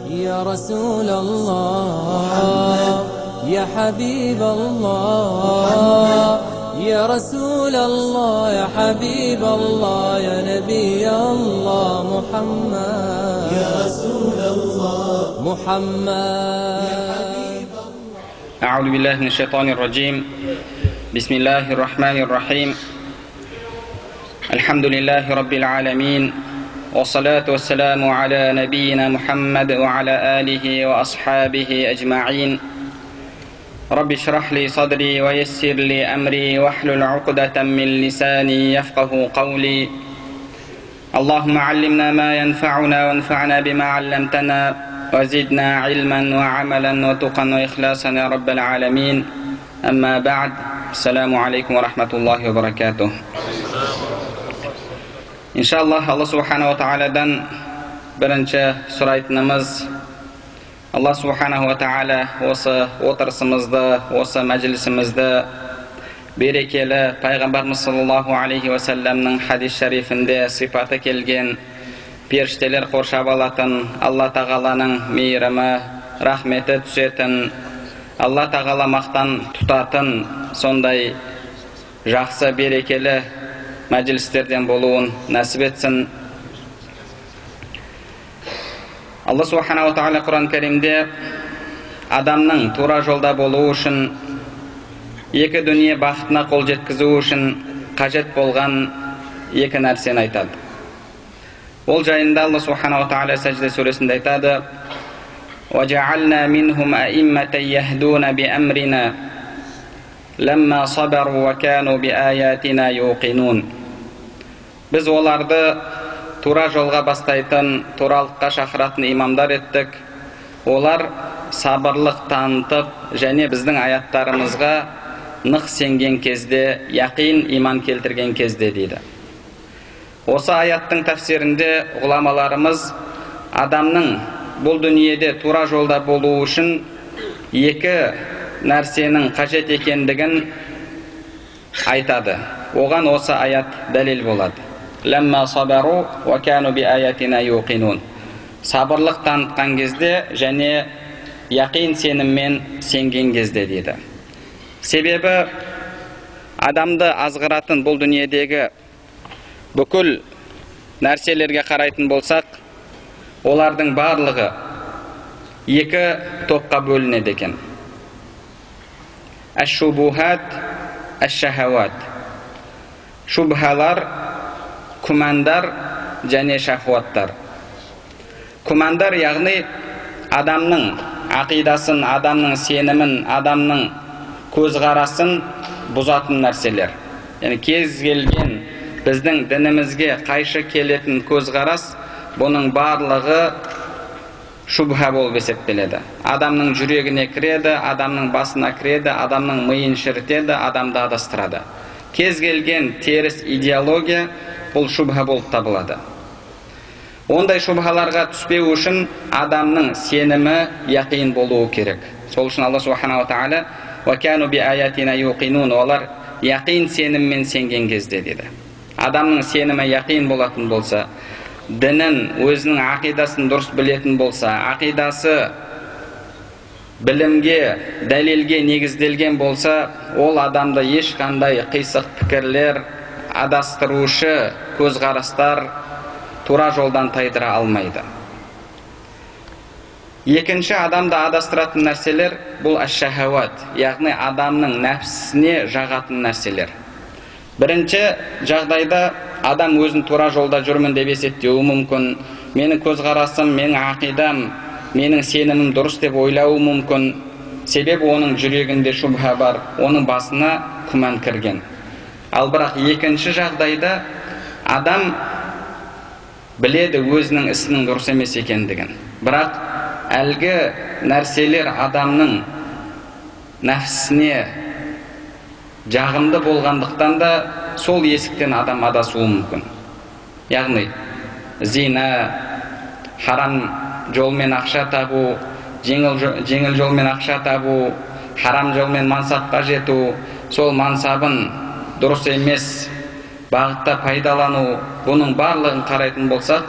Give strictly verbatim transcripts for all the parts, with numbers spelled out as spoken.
يا رسول الله يا حبيب الله يا رسول الله يا حبيب الله يا نبي الله محمد يا رسول الله محمد. أعوذ بالله من الشيطان الرجيم. بسم الله الرحمن الرحيم. الحمد لله رب العالمين، والصلاة والسلام على نبينا محمد وعلى آله وأصحابه أجمعين. رب اشرح لي صدري ويسر لي أمري واحلل عقدة من لساني يفقه قولي. اللهم علمنا ما ينفعنا وانفعنا بما علمتنا وزدنا علما وعملا وتقا وإخلاصا يا رب العالمين. أما بعد، السلام عليكم ورحمة الله وبركاته. İnşallah Allah Subhanahu wa Ta'aladan birinci suraytınımız, Allah Subhanahu wa Ta'ala осы отырысымызды, осы мәжілісімізді берекелі Пайғамбарымыз саллаллаху алейхи ва салламның хадис шарифінде сипаты келген періштелер қоршап алатын, Алла Тағаланың мейірімі, рахметі түсетін, Алла Тағала мақтан тұтатын сондай жақсы берекелі мәжілістерден болуын нәсіп етсін. Алла Субхана ва Тағала Құран Кәрімде адамның тура жолда болуы үшін, екі дүние бақытына қол жеткізу үшін қажет болған екі нәрсені айтады. Ол жайында Алла Субхана ва Тағала Сәжде сүресінде айтады: وَجَعَلْنَا مِنْهُمْ أَئِمَّةً يَهْدُونَ بِأَمْرِنَا لَمَّا صَبَرُوا وَكَانُوا بِآيَاتِنَا يُوقِنُونَ. Біз оларды тура жолға бастайтын, туралыққа шақыратын имамдар еттік. Олар сабырлық танытып, және біздің аяттарымызға нық сенген кезде, яқин иман келтірген кезде дейді. Осы аяттың тәфсирінде ғұламаларымыз адамның бұл дүниеде тура жолда болуы үшін екі нәрсенің қажет екендігін айтады. Оған осы аят дәлел болады. Ләмма сабару ва кану би аятина юқинун. Сабырлық танытқан кезде және яқин сеніммен сенген кезде дейді. Себебі адамды азғыратын бұл дүниедегі бүкіл нәрселерге қарайтын болсақ, олардың барлығы екі топқа бөлінеді екен. Әш-шубухат, әш-шахават. Шубхалар, күмәндар және шахуаттар. Күмәндар яғни адамның ақидасын, адамның сенімін, адамның көзқарасын бұзатын нәрселер. Яғни кез келген біздің дінімізге қайшы келетін көзқарас, бұның барлығы шубха болып есептеледі. Адамның жүрегіне кіреді, адамның басына кіреді, адамның миын шірітеді, адамды адастырады. Кез келген теріс идеология бұл шубха болып табылады. Ондай шубхаларға түспеу үшін адамның сенімі яқин болуы керек. Сол үшін Алла Субхана ва Тағала «Ва кану би аятина юқинун». Олар яқин сеніммен сенген кезде дейді. Адамның сенімі яқин болатын болса, дінін, өзінің ақидасын дұрыс білетін болса, ақидасы білімге, дәлелге негізделген болса, ол адамды ешқандай қисық пікірлер, адастырушы көзқарастар тура жолдан тайдыра алмайды. Екінші адамды адастыратын нәрселер бұл әш-шахават, яғни адамның нәпсісіне жағатын нәрселер. Бірінші жағдайда адам өзін тура жолда жүрмін деп есептеуі мүмкін, менің көзқарасым, менің ақидам, менің сенімім дұрыс деп ойлауы мүмкін. Себебі оның жүрегінде шубха бар, оның басына күмән кірген. Ал бірақ екінші жағдайда адам біледі өзінің ісінің дұрыс емес екендігін. Бірақ әлгі нәрселер адамның нәпсісіне жағымды болғандықтан да сол есіктен адам адасуы мүмкін. Яғни зина, харам жолмен ақша табу, жеңіл жолмен ақша табу, харам жолмен мансапқа жету, сол мансабын дұрыс емес бағытта пайдалану, бұның барлығын қарайтын болсақ,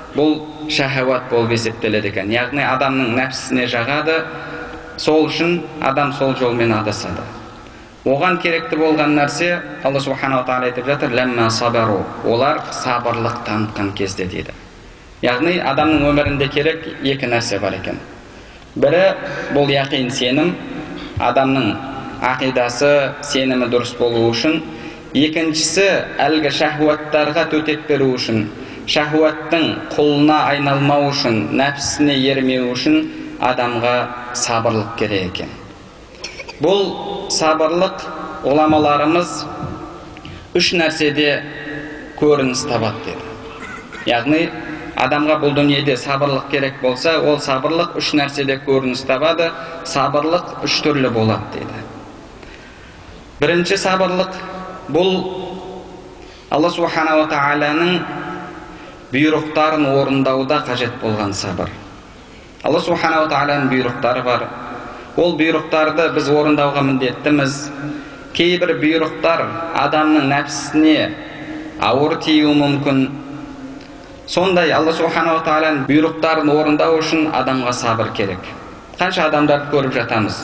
бұл шахауат болып есептеледі екен. Яғни адамның нәпсісіне жағады, сол үшін адам сол жолмен адасады. Оған керекті болған нәрсе, Алла субханала тағала айтып жатыр, ләмма сабару, олар сабырлық танытқан кезде дейді. Яғни адамның өмірінде керек екі нәрсе бар екен. Бірі бұл яқин сенім, адамның ақидасы, сенімі дұрыс болу үшін. Екіншісі әлгі шахуаттарға төтеп беру үшін, шахуаттың құлына айналмау үшін, нәпсісіне ермеу үшін адамға сабырлық керек екен. Бұл сабырлық ғұламаларымыз үш нәрседе көрініс табады деді. Яғни адамға бұл дүниеде сабырлық керек болса, ол сабырлық үш нәрседе көрініс табады, сабырлық үш түрлі болады деді. Бірінші сабырлық бұл Алла субханала тағаланың бұйрықтарын орындауда қажет болған сабыр. Алла субханала тағаланың бұйрықтары бар. Ол бұйрықтарды біз орындауға міндеттіміз. Кейбір бұйрықтар адамның нәпсісіне ауыр тиюі мүмкін. Сондай Алла субханала тағаланың бұйрықтарын орындау үшін адамға сабыр керек. Қанша адамдарды көріп жатамыз.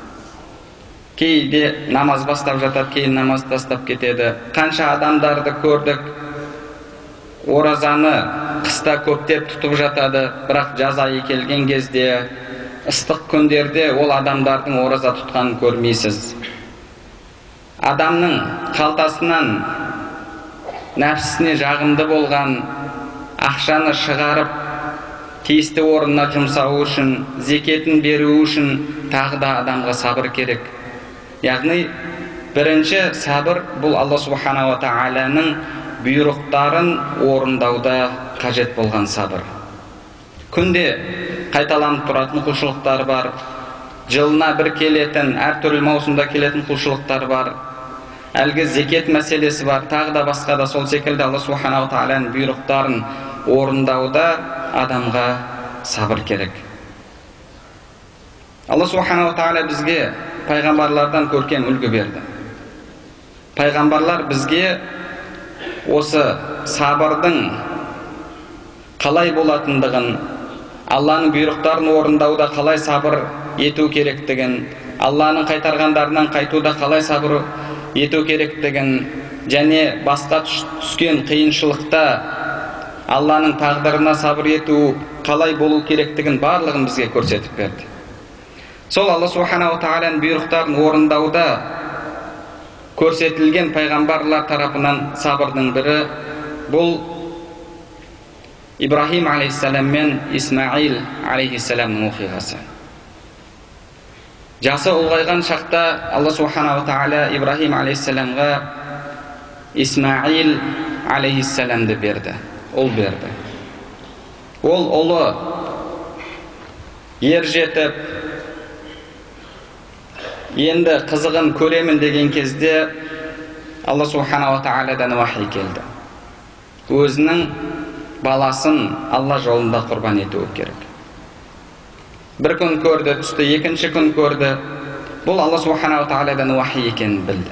Кейде намаз бастап жатады, кейін намаз тастап кетеді. Қанша адамдарды көрдік, оразаны қыста көптеп тұтып жатады, бірақ жаз айы келген кезде, ыстық күндерде ол адамдардың ораза тұтқанын көрмейсіз. Адамның қалтасынан нәпсісіне жағымды болған ақшаны шығарып, тиісті орнына жұмсау үшін, зекетін беру үшін тағы да адамға сабыр керек. Яғни бірінші сабыр бұл Алла субханала тағаланың бұйрықтарын орындауда қажет болған сабыр. Күнде қайталанып тұратын құлшылықтар бар, жылына бір келетін, әртүрлі маусымда келетін құлшылықтар бар, әлгі зекет мәселесі бар, тағы да басқа да сол секілді Алла субханала тағаланың бұйрықтарын орындауда адамға сабыр керек. Алла субханала тағала бізге пайғамбарлардан көркем үлгі берді. Пайғамбарлар бізге осы сабырдың қалай болатындығын, Алланың бұйрықтарын орындауда қалай сабыр ету керектігін, Алланың қайтарғандарынан қайтуда қалай сабыр ету керектігін, және басқа түскен қиыншылықта Алланың тағдырына сабыр ету қалай болу керектігін барлығын бізге көрсетіп берді. Сол Алла субханала тағаланың бұйрықтарын орындауда көрсетілген пайғамбарлар тарапынан сабырдың бірі бұл Ибрахим алейхиссалам мен Исмаил алейхиссаламның оқиғасы. Жасы ұлғайған шақта Алла субханала тағала Ибрахим алейхиссаламға Исмаил алейхиссаламды берді, ұл берді. Ол ұлы ер жетіп, енді қызығын көремін деген кезде Алла субханала тағаладан уахи келді. Өзінің баласын Алла жолында құрбан етуі керек. Бір күн көрді, түсті, екінші күн көрді. Бұл Алла субханала тағаладан уахи екенін білді.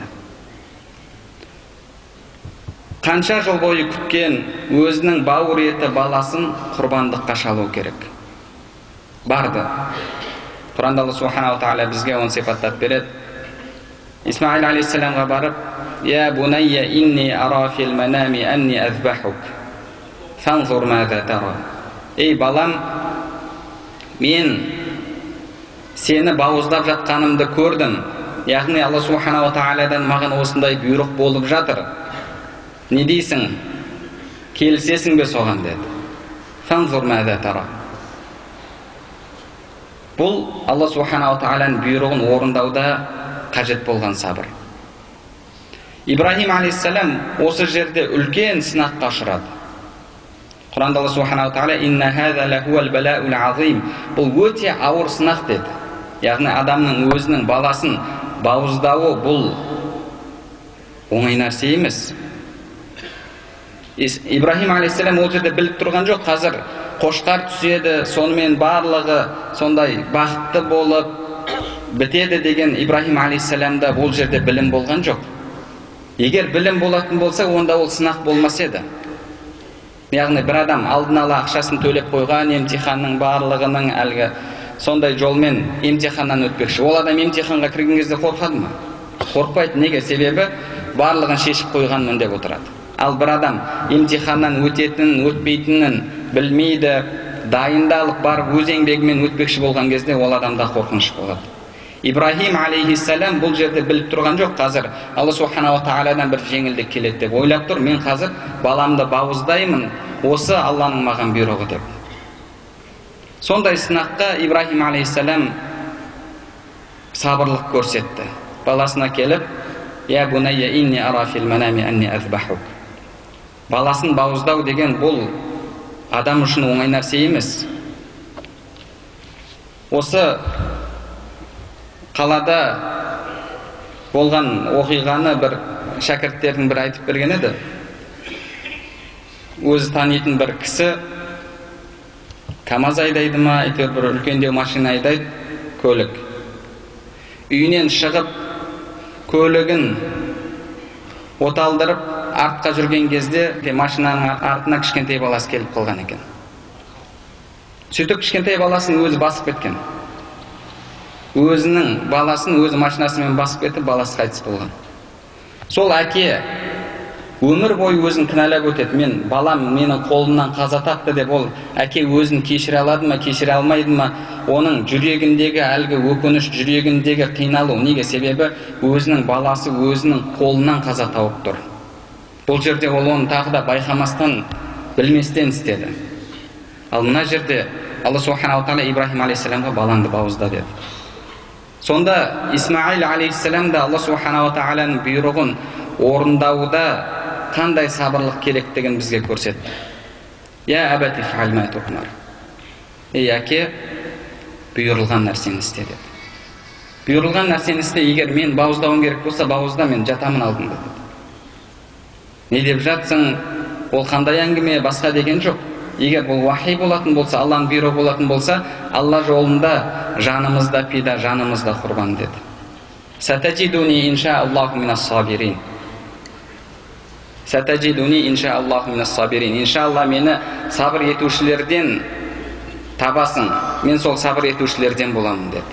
Қанша жыл бойы күткен өзінің бауыр еті баласын құрбандыққа шалу керек. Барды. Құранда Алла субханала тағала бізге оны сипаттап береді. Исмаил алейхиссаламға барып, «Я бунайя инни ара фил манами анни азбахук. Фанзур маза тара». Ей балам, мен сені бауыздап жатқанымды көрдім. Яғни Алла субханала тағаладан маған осындай бұйрық болып жатыр. Не дейсің? Келісесің бе соған деді. Фанзур маза тара. Бұл Алла субханала тағаланың бұйрығын орындауда қажет болған сабыр. Ибрахим алейхиссалам осы жерде үлкен сынаққа ұшырады. Құранда Алла субханала тағала «Инна хаза лахуал балаул азим». Бұл өте ауыр сынақ деді. Яғни адамның өзінің баласын бауыздауы бұл оңай нәрсе емес. Ибрахим алейхиссалам ол жерде біліп тұрған жоқ, қазір қошқар түседі, сонымен барлығы сондай бақытты болып бітеді деген Ибрахим алейхиссаламда бұл жерде білім болған жоқ. Егер білім болатын болса, онда ол сынақ болмас еді. Яғни бір адам алдын ала ақшасын төлеп қойған, емтиханның барлығының әлгі сондай жолмен емтиханнан өтпекші. Ол адам емтиханға кірген кезде қорқады ма? Қорқпайды. Неге? Себебі барлығын шешіп қойғанмын деп отырады. Ал бір адам емтиханнан өтетінін, өтпейтінін білмейді, дайындалып барып өз еңбегімен өтпекші болған кезде ол адамда қорқыныш болады. Ибрахим алейхиссалам бұл жерде біліп тұрған жоқ, қазір Алла субханала тағаладан бір жеңілдік келеді деп ойлап тұр. Мен қазір баламды бауыздаймын, осы Алланың маған бұйрығы деп. Сондай сынаққа Ибрахим алейхиссалам сабырлық көрсетті. Баласына келіп, «Я бунайя инни ара фил манами анни азбахук». Баласын бауыздау деген бұл адам үшін оңай нәрсе емес. Осы қалада болған оқиғаны бір шәкірттердің бір айтып берген еді. Өзі танитын бір кісі КамАЗ айдайды ма, әйтеуір бір үлкендеу машина айдайды, көлік. Үйінен шығып, көлігін оталдырып, артқа жүрген кезде машинаның артына кішкентай баласы келіп қалған екен. Сөйтіп кішкентай баласын өзі басып кеткен. Өзінің баласын өзі машинасымен басып кетіп, баласы қайтыс болған. Сол әке өмір бойы өзін кінәлап өтеді. Мен балам менің қолымнан қаза тапты деп, ол әке өзін кешіре алады ма, кешіре алмайды ма? Оның жүрегіндегі әлгі өкініш, жүрегіндегі қиналу. Неге? Себебі өзінің баласы өзінің қолынан қаза тауып тұр. Бұл жерде ол оны тағы да байқамастан, білместен істеді. Ал мына жерде Алла субханала тағала Ибрахим алейхиссаламға балаңды бауызда деді. Сонда Исмаил алейхиссалам да Алла субханала тағаланың бұйрығын орындауда қандай сабырлық керектігін бізге көрсетті. Я абати фа'ал ма ту'мар. Ей әке, бұйырылған нәрсені істе деді. Бұйырылған нәрсені істе, егер мен бауыздауым керек болса, бауызда, мен жатамын алдында деді. Не деп жатсың, ол қандай әңгіме, басқа деген жоқ. Егер бұл вахи болатын болса, Алланың бұйрығы болатын болса, Алла жолында жанымызда пида, жанымызда құрбан деді. Сатаджидуни иншааллаху минас сабирин. Сатаджидуни иншааллаху минас сабирин. Иншалла мені сабыр етушілерден табасың. Мен сол сабыр етушілерден боламын деді.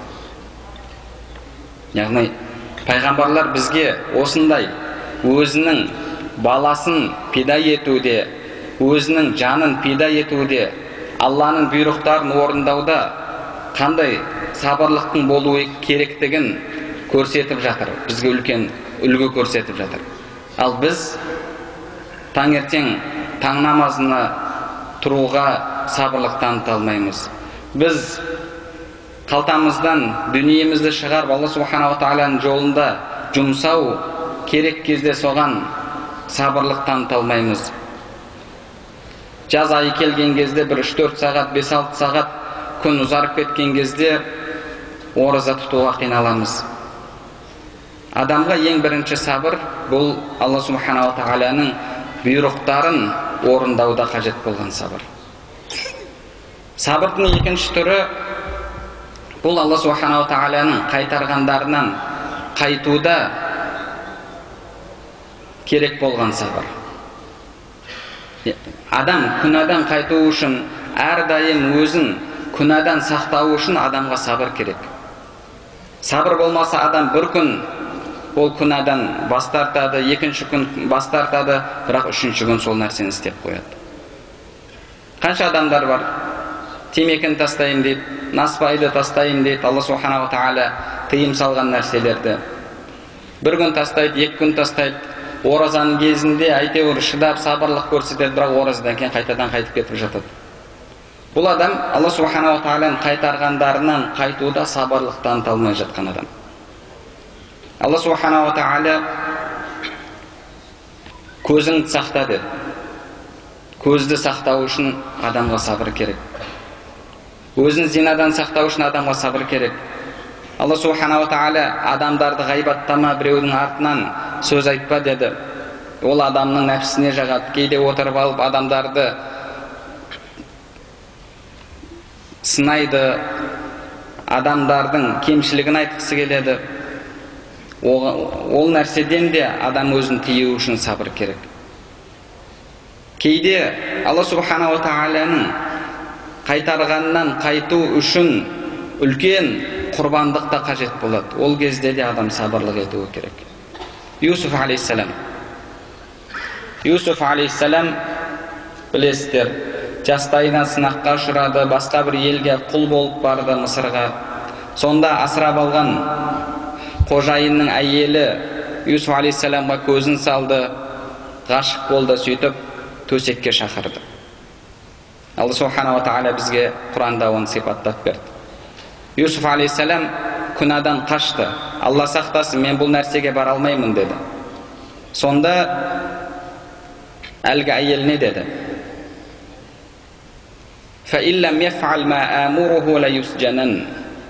Яғни пайғамбарлар бізге осындай өзінің баласын пида етуде, өзінің жанын пида етуде, Алланың бұйрықтарын орындауда қандай сабырлықтың болуы керектігін көрсетіп жатыр. Бізге үлкен үлгі көрсетіп жатыр. Ал біз таңертең таң намазына тұруға сабырлық таныта алмаймыз. Біз қалтамыздан дүниемізді шығарып Алла субханала тағаланың жолында жұмсау керек кезде соған сабырлық таныта алмаймыз. Жаз айы келген кезде бір үш төрт сағат, бес алты сағат күн ұзарып кеткен кезде ораза тұтуға қиналамыз. Адамға ең бірінші сабыр бұл Алла субханала тағаланың бұйрықтарын орындауда қажет болған сабыр. Сабырдың екінші түрі бұл Алла субханала тағаланың қайтарғандарынан қайтуда керек болған сабыр. Адам күнәдан қайту үшін, әрдайым өзін күнәдан сақтау үшін адамға сабыр керек. Сабыр болмаса адам бір күн ол күнәдан бас тартады, екінші күн бас тартады, бірақ үшінші күн сол нәрсені істеп қояды. Қанша адамдар бар, темекін тастайын дейді, наспайды тастайын дейді, Алла субханала тағала тыйым салған нәрселерді. Бір күн тастайды, екі күн тастайды, оразаның кезінде әйтеуір шыдап сабырлық көрсетеді, бірақ оразадан кейін қайтадан қайтып кетіп жатады. Бұл адам Алла субханала тағаланың қайтарғандарынан қайтуда сабырлық таныта алмай жатқан адам. Алла субханала тағала көзіңді сақта деді. Көзді сақтау үшін адамға сабыр керек. Өзін зинадан сақтау үшін адамға сабыр керек. Алла субханала тағала адамдарды ғайбаттама, біреудің артынан сөз айтпа деді. Ол адамның нәпсісіне жағады. Кейде отырып алып адамдарды сынайды, адамдардың кемшілігін айтқысы келеді. Ол нәрседен де адам өзін тыю үшін сабыр керек. Кейде Алла субханала тағаланың қайтарғаннан қайту үшін үлкен құрбандық та қажет болады. Ол кезде де адам сабырлық етуі керек. Юсуф алейхиссалам. Юсуф алейхиссалам, білесіздер, жастайынан сынаққа ұшырады, басқа бір елге құл болып барды, Мысырға. Сонда асырап алған қожайынның әйелі Юсуф алейхиссаламға көзін салды, ғашық болды, сөйтіп төсекке шақырды. Алла субханала тағала бізге Құранда оны сипаттап берді. Юсуф алейхиссалам күнәдан қашты. Алла сақтасын, мен бұл нәрсеге бара алмаймын деді. Сонда әлгі әйел не деді? فَإِلَّمْ يَفْعَلْ مَا آمُرُهُ لَيُسْجَنَنَّ.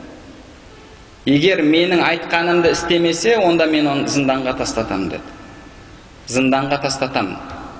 Егер менің айтқанымды істемесе, онда мен оны зынданға тастатам деді. Зынданға тастатам.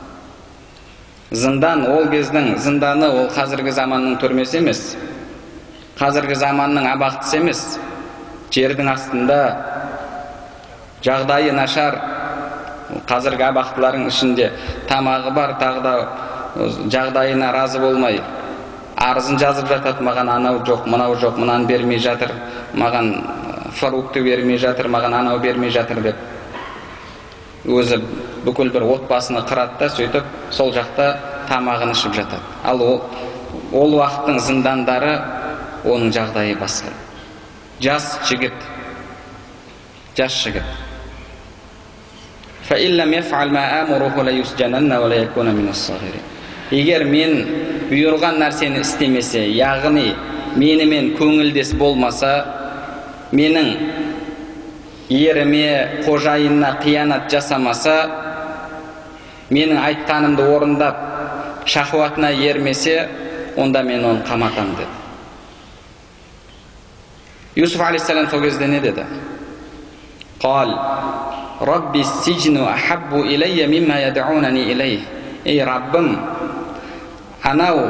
Зындан ол кездің зынданы, ол қазіргі заманның түрмесі емес. Қазіргі заманның абақтысы емес. Жердің астында жағдайы нашар. Қазіргі абақтылардың ішінде тамағы бар, тағы да жағдайына разы болмай арызын жазып жатады, маған анау жоқ, мынау жоқ, мынаны бермей жатыр, маған фрукты бермей жатыр, маған анау бермей жатыр деп. Өзі бүкіл бір отбасыны қырады да, сөйтіп сол жақта тамағын ішіп жатады. Ал ол, ол уақыттың зындандары, оның жағдайы басқа. Жас жігіт, жас жігіт. فَإِلَّمْ يَفْعَلْ مَا آمُرُهُ لَيُسْجَنَنَّ وَلَيَكُونَ مِنَ الصَّاغِرِينَ. Егер мен бұйырған нәрсені істемесе, яғни менімен көңілдес болмаса, менің еріме, қожайынына қиянат жасамаса, менің айтқанымды орындап, шахуатына ермесе, онда мен оны қаматам деді. Юсуф алейхиссалам сол кезде не деді? Қал, Рабби сиджну ахаббу илайя мимма яд'унани илайх. Ей Раббым, анау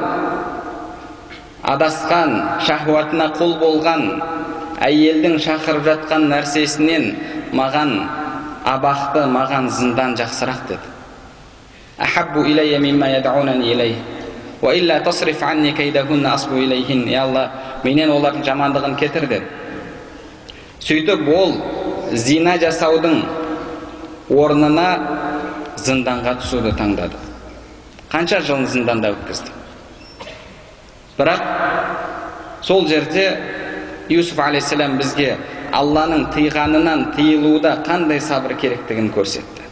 адасқан, шахуатына құл болған әйелдің шақырып жатқан нәрсесінен маған абақты, маған зындан жақсырақ деді. Ахаббу илайя мимма яд'унани илайх. Ва илля тасриф анни кайдахунна асбу илайхин. Я Алла, менен олардың жамандығын кетір деді. Сөйтіп ол зина жасаудың орнына зынданға түсуді таңдады. Қанша жылын зынданда өткізді. Бірақ сол жерде Юсуф алейхиссалам бізге Алланың тыйғанынан тыйылуда қандай сабыр керектігін көрсетті.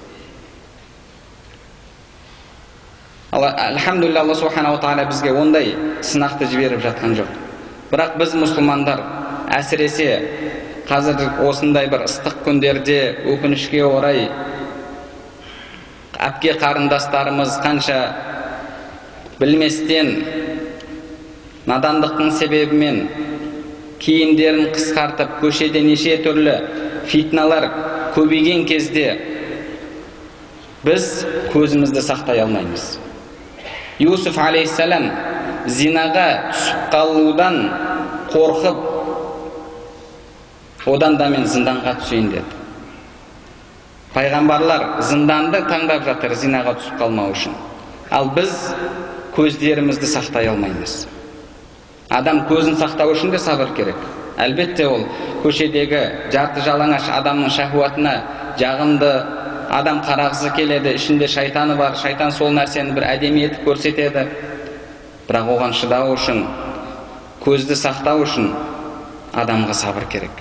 Алхамдулилля, Алла субханала тағала бізге ондай сынақты жіберіп жатқан жоқ. Бірақ біз мұсылмандар әсіресе қазір осындай бір ыстық күндерде өкінішке орай әпке қарындастарымыз қанша білместен надандықтың себебімен киімдерін қысқартып, көшеде неше түрлі фитналар көбейген кезде біз көзімізді сақтай алмаймыз. Юсуф алейхиссалам зинаға түсіп қалудан қорқып, одан да мен зынданға түсейін деді. Пайғамбарлар зынданды таңдап жатыр зинаға түсіп қалмау үшін. Ал біз көздерімізді сақтай алмаймыз. Адам көзін сақтау үшін де сабыр керек. Әлбетте ол көшедегі жарты жалаңаш адамның шахуатына жағымды, адам қарағысы келеді, ішінде шайтаны бар, шайтан сол нәрсені бір әдемі етіп көрсетеді. Бірақ оған шыдау үшін, көзді сақтау үшін адамға сабыр керек.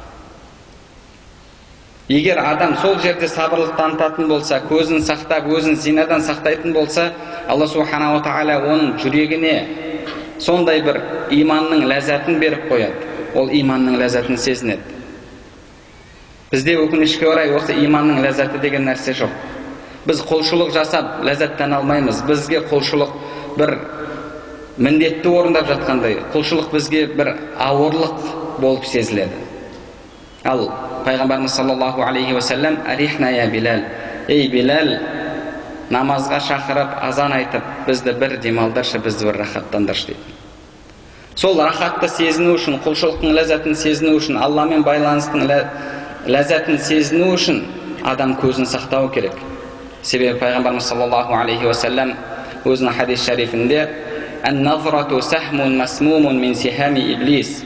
Егер адам сол жерде сабырлық танытатын болса, көзін сақтап, өзін зинадан сақтайтын болса, Алла субханала тағала оның жүрегіне сондай бір иманның ләззатын беріп қояды. Ол иманның ләззатын сезінеді. Бізде өкінішке орай осы иманның ләззаты деген нәрсе жоқ. Біз құлшылық жасап ләззаттан алмаймыз. Бізге құлшылық бір міндетті орындап жатқандай, құлшылық бізге бір ауырлық болып сезіледі. Ал Пайғамбарымыз саллаллаху алейхи ва саллям, арихна я Билал, ей Билал, намазға шақырып, азан айтып, бізді бір демалдыршы, бізді бір рахаттандыршы дейді. Сол рахатты сезіну үшін, құлшылықтың ләззатын сезіну үшін, Алламен байланыстың ләззатын сезіну үшін адам көзін сақтау керек. Себебі Пайғамбарымыз саллаллаху алейхи ва саллям өзінің хадис шарифінде: «Ан-назрату сахмун масмумун мин сихами иблис».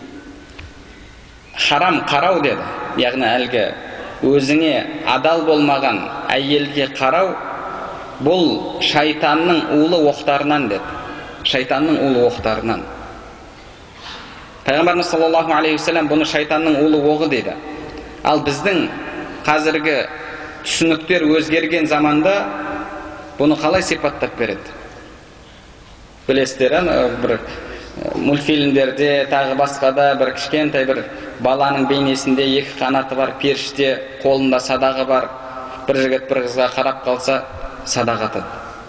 Харам қарау деді. Яғни әлгі өзіңе адал болмаған әйелге қарау бұл шайтанның улы оқтарынан деді. Шайтанның улы оқтарынан. Пайғамбарымыз саллаллаху алейхи вассалам бұны шайтанның улы оғы дейді. Ал біздің қазіргі түсініктер өзгерген заманда бұны қалай сипаттап береді? Білесіздер, бір мультфильмдерде, тағы басқада бір кішкентай бір баланың бейнесінде екі қанаты бар періште, қолында садағы бар. Бір жігіт бір қызға қарап қалса, садақ атады.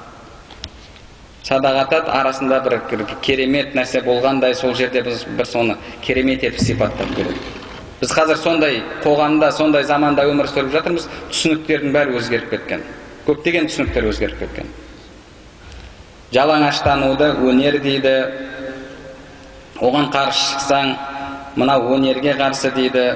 Садақ атады, арасында бір керемет нәрсе болғандай, сол жерде біз бір соны керемет етіп сипаттап береді. Біз қазір сондай қоғамда, сондай заманда өмір сүріп жатырмыз, түсініктердің бәрі өзгеріп кеткен. Көптеген түсініктер өзгеріп кеткен. Жалаңаштануды өнер дейді, оған қарсы шықсаң, мынау өнерге қарсы дейді,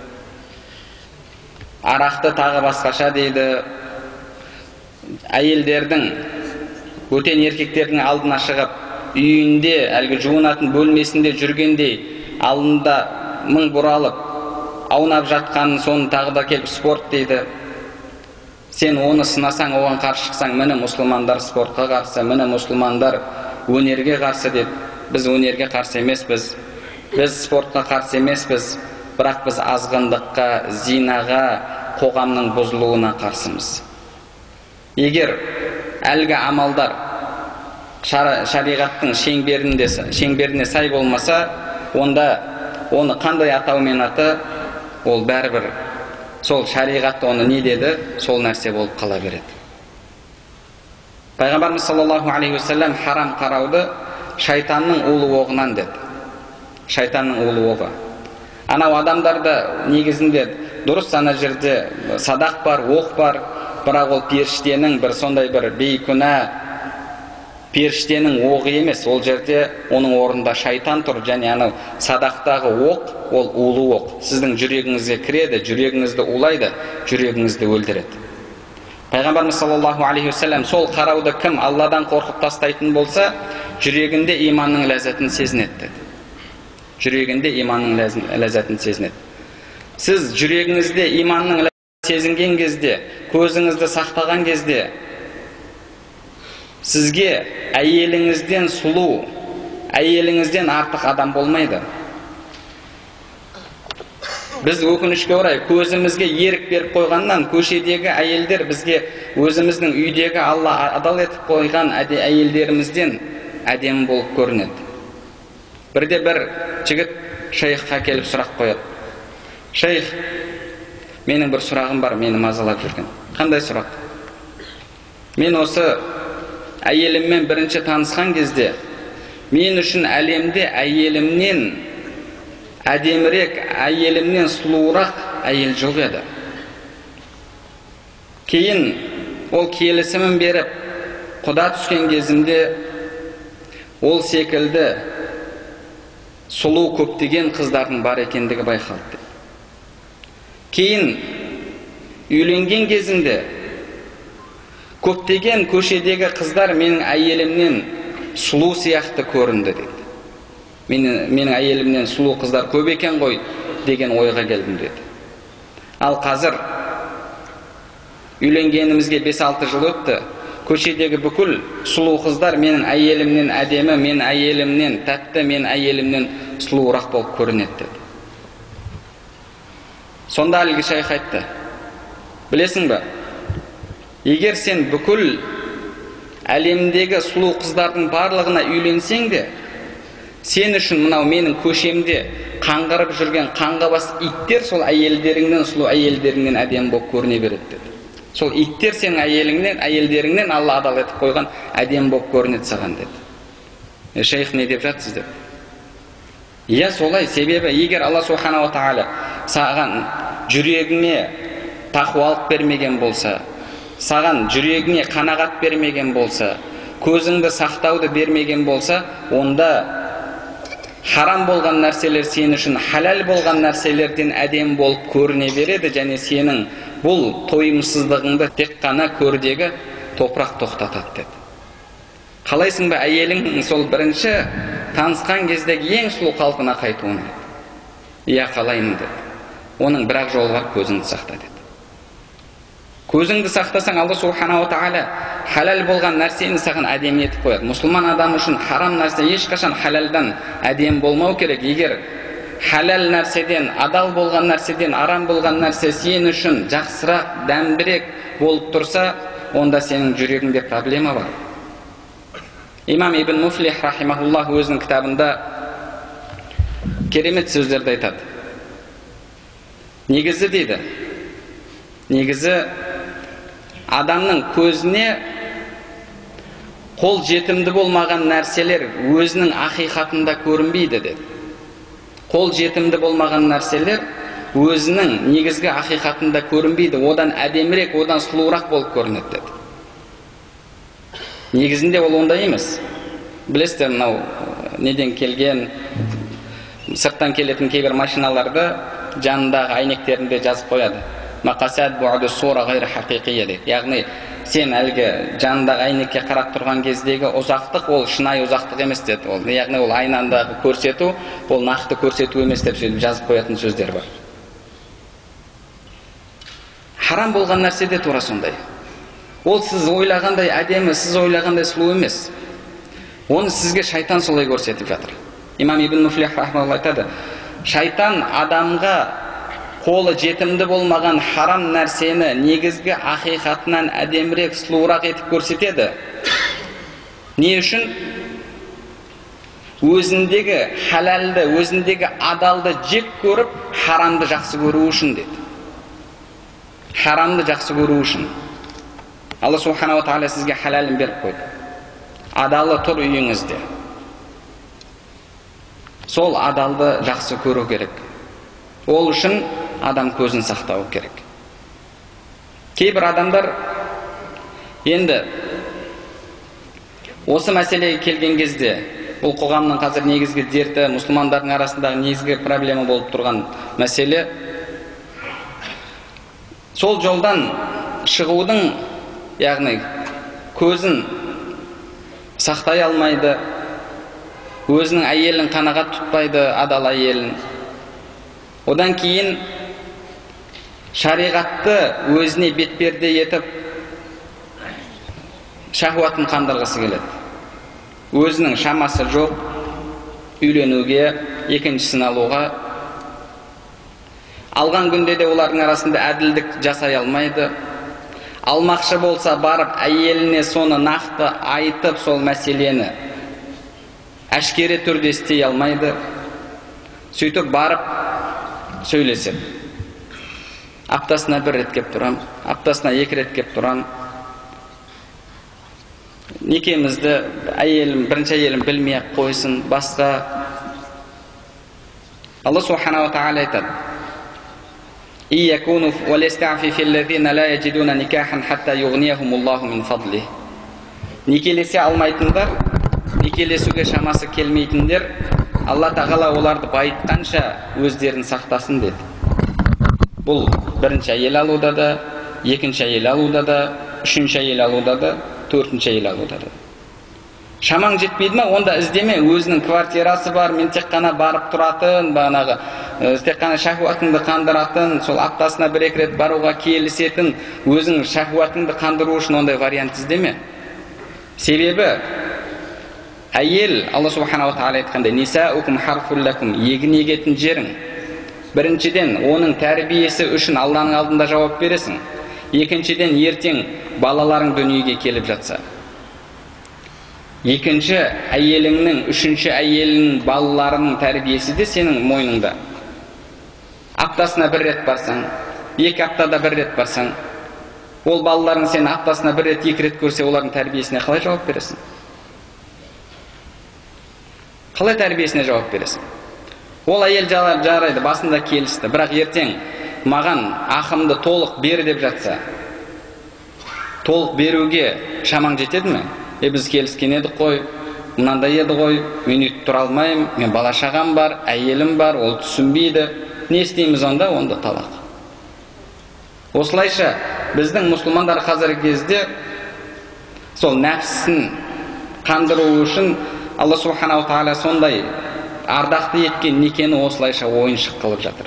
арақты тағы басқаша дейді, әйелдердің, бөтен еркектердің алдына шығып, үйінде, әлгі жуынатын бөлмесінде жүргендей, алдында мың бұралып, аунап жатқанын соны тағы да келіп спорт дейді. Сен оны сынасаң, оған қарсы шықсаң, міне мұсылмандар спортқа қарсы, міне мұсылмандар өнерге қарсы деп. Біз өнерге қарсы емеспіз, біз спортқа қарсы емеспіз, бірақ біз азғындыққа, зинаға, қоғамның бұзылуына қарсымыз. Егер әлгі амалдар шариғаттың шеңберіне сай болмаса, онда оны қандай атаумен аты, ол бәрібір сол шариғат оны не деді, сол нәрсе болып қала береді. Пайғамбарымыз саллаллаху алейхи вассалам харам қарауды шайтанның улы оғынан деді. Шайтанның улы оғы. Анау адамдарда негізінде дұрыс ана жерде садақ бар, оқ бар, бірақ ол періштенің бір сондай бір бейкүнә періштенің оғы емес. Ол жерде оның орнында шайтан тұр, және анау садақтағы оқ, ол улы оқ. Сіздің жүрегіңізге кіреді, жүрегіңізді улайды, жүрегіңізді өлтіреді. Пайғамбарымыз саллаллаху алейхи вассалам сол қарауды кім Алладан қорқып тастайтын болса, жүрегінде иманның ләззатын сезінеді деді. Жүрегінде иманның ләззатын сезінеді. Сіз жүрегіңізде иманның ләззатын сезінген кезде, көзіңізді сақтаған кезде, сізге әйеліңізден сұлу, әйеліңізден артық адам болмайды. Біз өкінішке орай көзімізге ерік беріп қойғаннан, көшедегі әйелдер бізге өзіміздің үйдегі Алла адал етіп қойған әйелдерімізден әдемі болып көрінеді. Бірде бір жігіт шейхқа келіп сұрақ қояды. Шейх, менің бір сұрағым бар, мені мазалап жүрген. Қандай сұрақ? Мен осы әйеліммен бірінші танысқан кезде, мен үшін әлемде әйелімнен әдемірек, әйелімнен сұлуырақ әйел жоқ еді. Кейін ол келісімін беріп, құда түскен кезімде ол секілді сұлу көптеген қыздардың бар екендігі байқалды. Кейін үйленген кезімде көптеген көшедегі қыздар менің әйелімнен сұлу сияқты көрінді деді. Менің әйелімнен сұлу қыздар көп екен ғой деген ойға келдім деді. Ал қазір үйленгенімізге бес алты жыл өтті. Көшедегі бүкіл сұлу қыздар менің әйелімнен әдемі, мен әйелімнен тәтті, мен әйелімнен сұлуырақ болып көрінеді деді. Сонда әлгі шайх айтты: білесің бе, егер сен бүкіл әлемдегі сұлу қыздардың барлығына үйленсең де, сен үшін мынау менің көшемде қаңғырып жүрген қаңғабас иттер сол әйелдеріңнен, сұлу әйелдеріңнен әдемі болып көріне береді деді. Сол иттер сенің әйеліңнен, әйелдеріңнен Алла адал етіп қойған әдемі болып көрінеді саған деді. Е, шейх, не деп жатсыз деп. Иә, солай. Себебі егер Алла субхана ва тағала саған жүрегіңе тақуалық бермеген болса, саған жүрегіңе қанағат бермеген болса, көзіңді сақтауды бермеген болса, онда харам болған нәрселер сен үшін халал болған нәрселерден әдем болып көріне береді, және сенің бұл тойымсыздығыңды тек қана көрдегі топырақ тоқтатады деді. Қалайсың ба әйелің сол бірінші танысқан кездегі ең сұлу қалпына қайтуын? Иә, қалаймын деді. Оның бірақ жолы бар, көзіңді сақта деді. Көзіңді сақтасаң, Алла субханала тағала халал болған нәрсені саған әдемі етіп қояды. Мұсылман адам үшін харам нәрсе ешқашан халалдан әдемі болмау керек. Егер халал нәрседен, адал болған нәрседен арам болған нәрсе сен үшін жақсырақ, дәмдірек болып тұрса, онда сенің жүрегіңде проблема бар. Имам Ибн Муфлих рахимахуллах өзінің кітабында керемет сөздерді айтады. Негізі дейді, негізі адамның көзіне қол жетімді болмаған нәрселер өзінің ақиқатында көрінбейді деді. Қол жетімді болмаған нәрселер өзінің негізгі ақиқатында көрінбейді, одан әдемірек, одан сұлуырақ болып көрінеді деді. Негізінде ол ондай емес. Білесіздер, мынау неден келген, сырттан келетін кейбір машиналарды жанындағы әйнектерінде жазып қояды. Мақасад бу'ду сура ғайр хақиқия дейді. Яғни сен әлгі жанындағы әйнекке қарап тұрған кездегі ұзақтық ол шынайы ұзақтық емес деді. Ол яғни ол айнандағы көрсету, ол нақты көрсету емес деп жазып қоятын сөздер бар. Харам болған нәрсе де тура сондай. Ол сіз ойлағандай әдемі, сіз ойлағандай сұлу емес. Оны сізге шайтан солай көрсетіп жатыр. Имам Ибн Муфлих рахмалла айтады, шайтан адамға қолы жетімді болмаған харам нәрсені негізгі ақиқатынан әдемірек, сұлуырақ етіп көрсетеді. Не үшін? Өзіндегі халалды, өзіндегі адалды жек көріп, харамды жақсы көру үшін деді. Харамды жақсы көру үшін. Алла субханала тағала сізге халалын беріп қойды. Адалы тұр үйіңізде. Сол адалды жақсы көру керек. Ол үшін адам көзін сақтау керек. Кейбір адамдар енді осы мәселеге келген кезде, бұл қоғамның қазір негізгі дерті, мұсылмандардың арасындағы негізгі проблема болып тұрған мәселе, сол жолдан шығудың, яғни көзін сақтай алмайды, өзінің әйелін қанағат тұтпайды, адал әйелін. Одан кейін шариғатты өзіне бетперде етіп шахуатын қандырғысы келеді. Өзінің шамасы жоқ үйленуге, екіншісін алуға. Алған күнде де олардың арасында әділдік жасай алмайды. Алмақшы болса барып әйеліне соны нақты айтып, сол мәселені әшкере түрде істей алмайды. Сөйтіп барып сөйлеседі. Аптасына бір рет кеп тұрам, аптасына екі рет кеп тұрам. Некемізді әйелім, бірінші әйелім білмей қойсын, басқа. Алла субханала тағала айтады: "Иякуну валистафифи аллазина ла яджидуна никахан хатта югнияхумуллаху мин фадлих." Некелесе алмайтындар, некелесуге шамасы келмейтіндер, Алла тағала оларды байытқанша өздерін сақтасын деді. Бұл бірінші әйел алуда да, екінші әйел алуда да, үшінші әйел алуда да, төртінші әйел алуда да. Шамаң жетпейді ме, онда іздеме, өзінің квартирасы бар, мен тек қана барып тұратын, бағанағы, тек қана шахуатыңды қандыратын, сол аптасына бір-екі рет баруға келісетін, өзің шахуатыңды қандыру үшін ондай вариант іздеме. Себебі әйел, Алла субханала тағала айтқандай, нисаукум харфун лакум, егін егетін жерің. Біріншіден, оның тәрбиесі үшін Алланың алдында жауап бересің. Екіншіден, ертең балаларың дүниеге келіп жатса. Екінші әйеліңнің, үшінші әйелінің балаларының тәрбиесі де сенің мойныңда. Аптасына бір рет барсаң, екі аптада бір рет барсаң, ол балаларың сен аптасына бір рет, екі рет көрсе, олардың тәрбиесіне қалай жауап бересің? Қалай тәрбиесіне жауап бересің? Ол әйел жарайды, басында келісті, бірақ ертең маған ақымды толық бер деп жатса, толық беруге шамаң жетеді ме? Е, біз келіскен едік қой, мынандай еді ғой, мен үйт тұра алмаймын, мен бала шағам бар, әйелім бар, ол түсінбейді. Не істейміз онда? Онда талақ. Осылайша біздің мұсылмандар қазіргі кезде сол нәпсісін қандыру үшін Алла субханала тағала сондай ардақты еткен некені осылайша ойыншық қылып жатыр.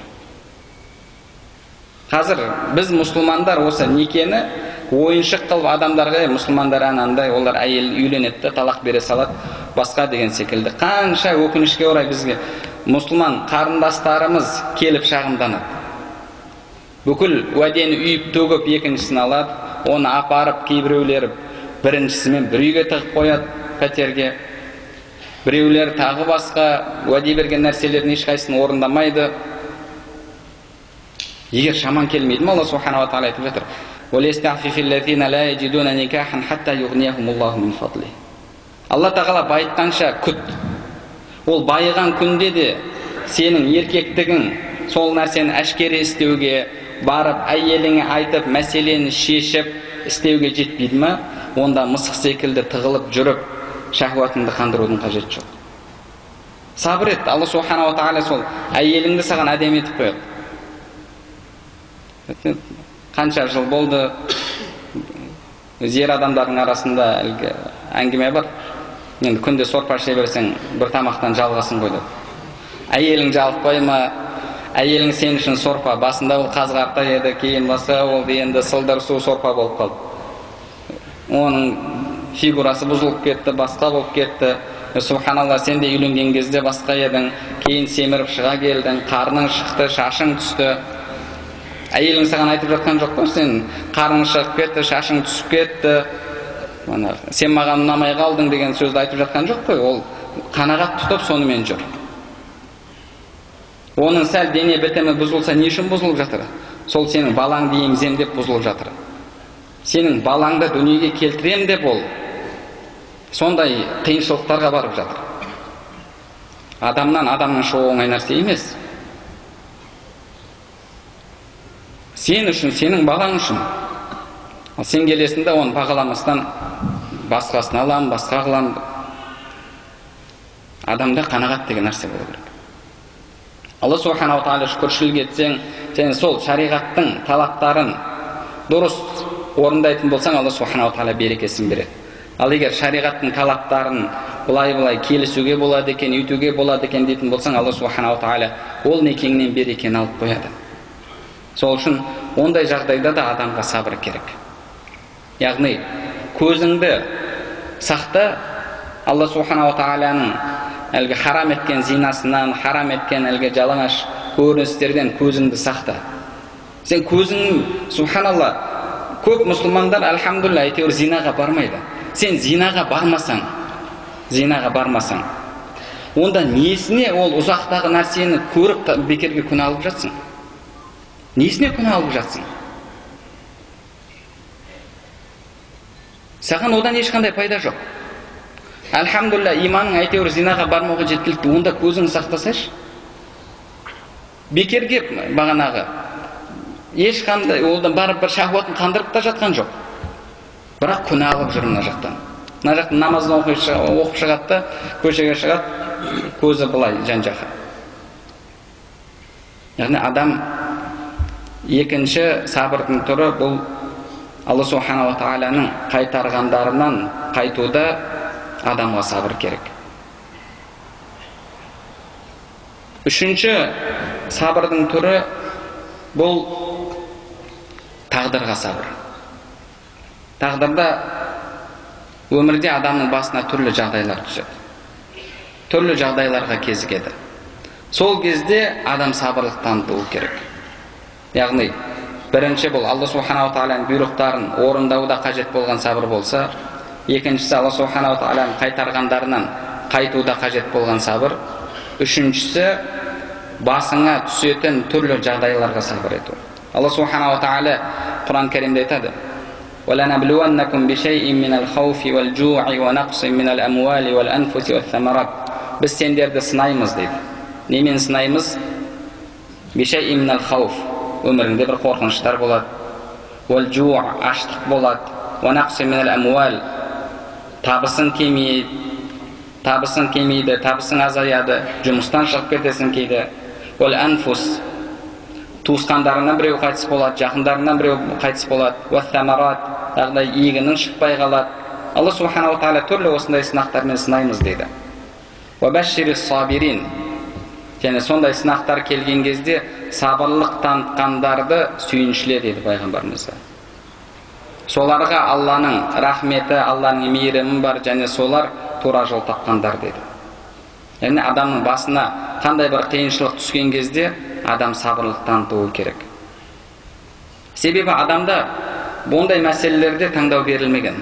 Қазір біз мұсылмандар осы некені ойыншық қылып адамдарға, мұсылмандар анандай, олар әйел үйленеді, талақ бере салады, басқа деген секілді. Қанша өкінішке орай бізге мұсылман қарындастарымыз келіп шағымданады. Бүкіл уәдені үйіп төгіп екіншісін алады, оны апарып кейбіреулер біріншісімен бір үйге тығып қояды, пәтерге. Біреулер тағы басқа уәде берген нәрселердің ешқайсысын орындамайды. Егер шаман келмейді ме, Алла субханала тағала айтып жатыр: Алла тағала байытқанша күт. Ол байыған күнде де сенің еркектігің сол нәрсені әшкере істеуге, барып әйеліңе айтып, мәселені шешіп істеуге жетпейді ме, онда мысық секілді тығылып жүріп, шахуатыңды қандырудың қажеті жоқ. Сабыр ет, Алла субханала тағала сол әйеліңді саған әдемі етіп қояды. Қанша жыл болды, зер адамдардың арасында әңгіме бар. Енді күнде сорпа іше берсең, бір тамақтан жалғасын ғой деп. Әйелің жалықпай ма? Әйелің сен үшін сорпа, басында ол қазғарта еді, кейін баса ол енді сылдыр су сорпа болып қалды. Оның фигурасы бұзылып кетті, басқа болып кетті. Субханалла, сен де үйленген кезде басқа едің, кейін семіріп шыға келдің, қарның шықты, шашың түсті. Әйелің саған айтып жатқан жоқ қой, сен қарның шығып кетті, шашың түсіп кетті, сен маған ұнамай қалдың деген сөзді айтып жатқан жоқ қой. Ол қанағат тұтып сонымен жүр. Оның сәл дене бітімі бұзылса, не үшін бұзылып жатыр? Сол сенің балаңды емізем деп бұзылып жатыр. Сенің балаңды дүниеге келтірем деп ол сондай қиыншылықтарға барып жатыр. Адамнан адамның шығуы оңай нәрсе емес. Сен үшін, сенің балаң үшін. Сен келесің де оны бағаламастан басқасын алам, басқа қылам. Адамда қанағат деген нәрсе болу керек. Алла субханала тағала шүкіршілік етсең, сен сол шариғаттың талаптарын дұрыс орындайтын болсаң, Алла субханала тағала берекесін береді. Ал егер шариғаттың талаптарын былай-былай келісуге болады екен, үйтуге болады екен дейтін болсаң, Алла субханала тағала ол некеңнен берекені алып қояды. Сол үшін ондай жағдайда да адамға сабыр керек. Яғни көзіңді сақта, Алла субханала тағаланың әлгі харам еткен зинасынан, харам еткен әлгі жалаңаш көріністерден көзіңді сақта. Сен көзің, субханалла, көп мұсылмандар, альхамдулилля, әйтеуір зинаға бармайды. Сен зинаға бармасаң, зинаға бармасаң, онда несіне ол ұзақтағы нәрсені көріп бекерге күнә алып жатсың? Несіне күнә алып жатсың? Саған одан ешқандай пайда жоқ. Альхамдулилля, иманың әйтеуір зинаға бармауға жеткілікті, онда көзің сақтасайшы. Бекерге бағанағы ешқандай олдан барып бір шахуатын қандырып та жатқан жоқ. Бірақ күнә алып жүр мына жақтан. Мына жақтан намазын оқып шығады да, көшеге шығады, көзі былай жан-жаққа. Яғни адам екінші сабырдың түрі бұл Алла субханала тағаланың қайтарғандарынан қайтуда адамға сабыр керек. Үшінші сабырдың түрі бұл тағдырға сабыр. Тағдырда өмірде адамның басына түрлі жағдайлар түседі. Түрлі жағдайларға кезігеді. Сол кезде адам сабырлық танытуы керек. Яғни бірінші бұл Алла субханала тағаланың бұйрықтарын орындауда қажет болған сабыр болса, екіншісі Алла субханала тағаланың қайтарғандарынан қайтуда қажет болған сабыр, үшіншісі басыңа түсетін түрлі жағдайларға сабыр ету. Алла субханала тағала Құран кәрімде айтады: وَلَنَبْلُوَنَّكُمْ بِشَيْءٍ مِنَ الْخَوْفِ وَالْجُوعِ وَنَقْصٍ مِنَ الْأَمْوَالِ وَالْأَنْفُسِ وَالثَّمَرَاتِ. Біз сендерді сынаймыз дейді. Немен сынаймыз? بِشَيْءٍ مِنَ الْخَوْفِ. Өміріңде бір қорқыныштар болады. وَالْجُوعِ. Аштық болады. وَنَقْصٍ مِنَ الْأَمْوَالِ. Табысың кемейді, табысың кемейді, табысың азаяды, жұмыстан шығып кетесің кейде. وَالْأَنْفُسِ. Туысқандарынан біреу қайтыс болады, жақындарынан біреу қайтыс болады. وَالثَّمَرَاتِ. Яғни егінің шықпай қалады. Алла субханала тағала түрлі осындай сынақтармен сынаймыз дейді. Уабашширис сабирин. Және сондай сынақтар келген кезде сабырлық танытқандарды сүйіншіле дейді пайғамбарымыз. Соларға Алланың рахметі, Алланың мейірімі бар, және солар тура жол тапқандар дейді. Яғни адамның басына қандай бір қиыншылық түскен кезде адам сабырлық танытуы керек. Себебі адамда бұндай мәселелерде таңдау берілмеген.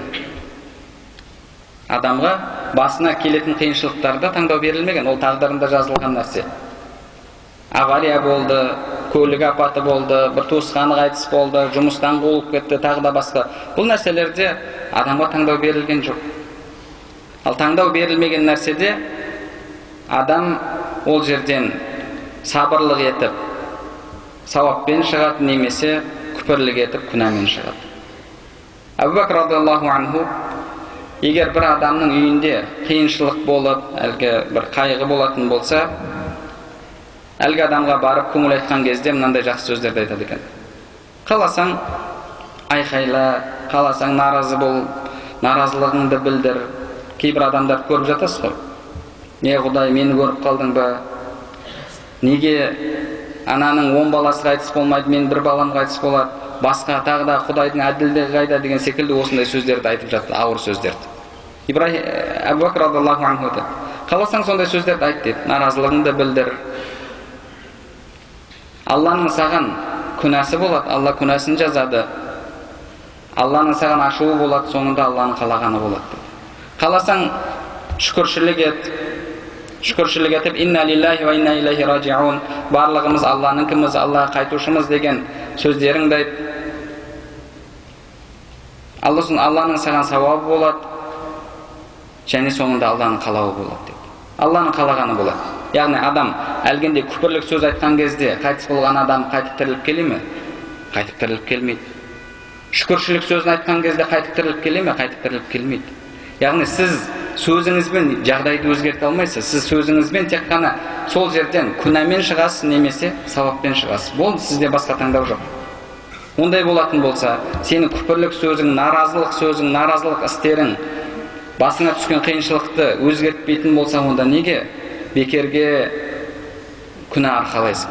Адамға басына келетін қиыншылықтарда таңдау берілмеген, ол тағдырында жазылған нәрсе. Авария болды, көлік апаты болды, бір туысқаны қайтыс болды, жұмыстан қуылып кетті, тағы да басқа. Бұл нәрселерде адамға таңдау берілген жоқ. Ал таңдау берілмеген нәрседе адам ол жерден сабырлық етіп, сауаппен шығады, немесе күпірлік етіп, күнәмен шығады. Абу Бәкір радиаллаху анху, егер бір адамның үйінде қиыншылық болып, әлгі бір қайғы болатын болса, әлгі адамға барып көңіл айтқан кезде мынандай жақсы сөздерді айтады екен. Қаласаң айқайла, қаласаң наразы бол, наразылығыңды білдір. Кейбір адамдар көріп жатасыз ғой. Не Құдай, мені көріп қалдың ба? Неге ананың он баласы қайтыс болмайды, мен бір балам қайтыс болады? Басқа тағы да Құдайдың әділдігі қайда деген секілді осындай сөздерді айтып жатты, ауыр сөздерді. Ибрахим Абу Бәкір радиаллаху анху айтады, қаласаң сондай сөздерді айт дейді, наразылығыңды білдір. Алланың саған күнәсі болады, Алла күнәсін жазады. Алланың саған ашуы болады, соңында Алланың қалағаны болады. Қаласаң шүкіршілік ет, шүкіршілік етіп, инна лиллахи ва инна илайхи ражиун, барлығымыз Алланың-кіміз, Аллаға қайтушымыз деген сөздеріңді айт. Алланың саған сауабы болады, және соңында Алланың қалауы болады дейді. Алланың қалағаны болады. Яғни адам әлгенде күпірлік сөз айтқан кезде қайтыс болған адам қайтып тіріліп келе ме? Қайтып тіріліп келмейді. Шүкіршілік сөзін айтқан кезде қайтып тіріліп келе ме? Қайтып тіріліп келмейді. Яғни сіз сөзіңізбен жағдайды өзгерте алмайсыз. Сіз сөзіңізбен тек қана сол жерден күнәмен шығасыз, немесе сауаппен шығасыз. Бұл сізде басқа таңдау жоқ. Ондай болатын болса, сенің күпірлік сөзің, наразылық сөзің, наразылық істерің басыңа түскен қиыншылықты өзгертпейтін болса, онда неге бекерге күнә арқалайсың?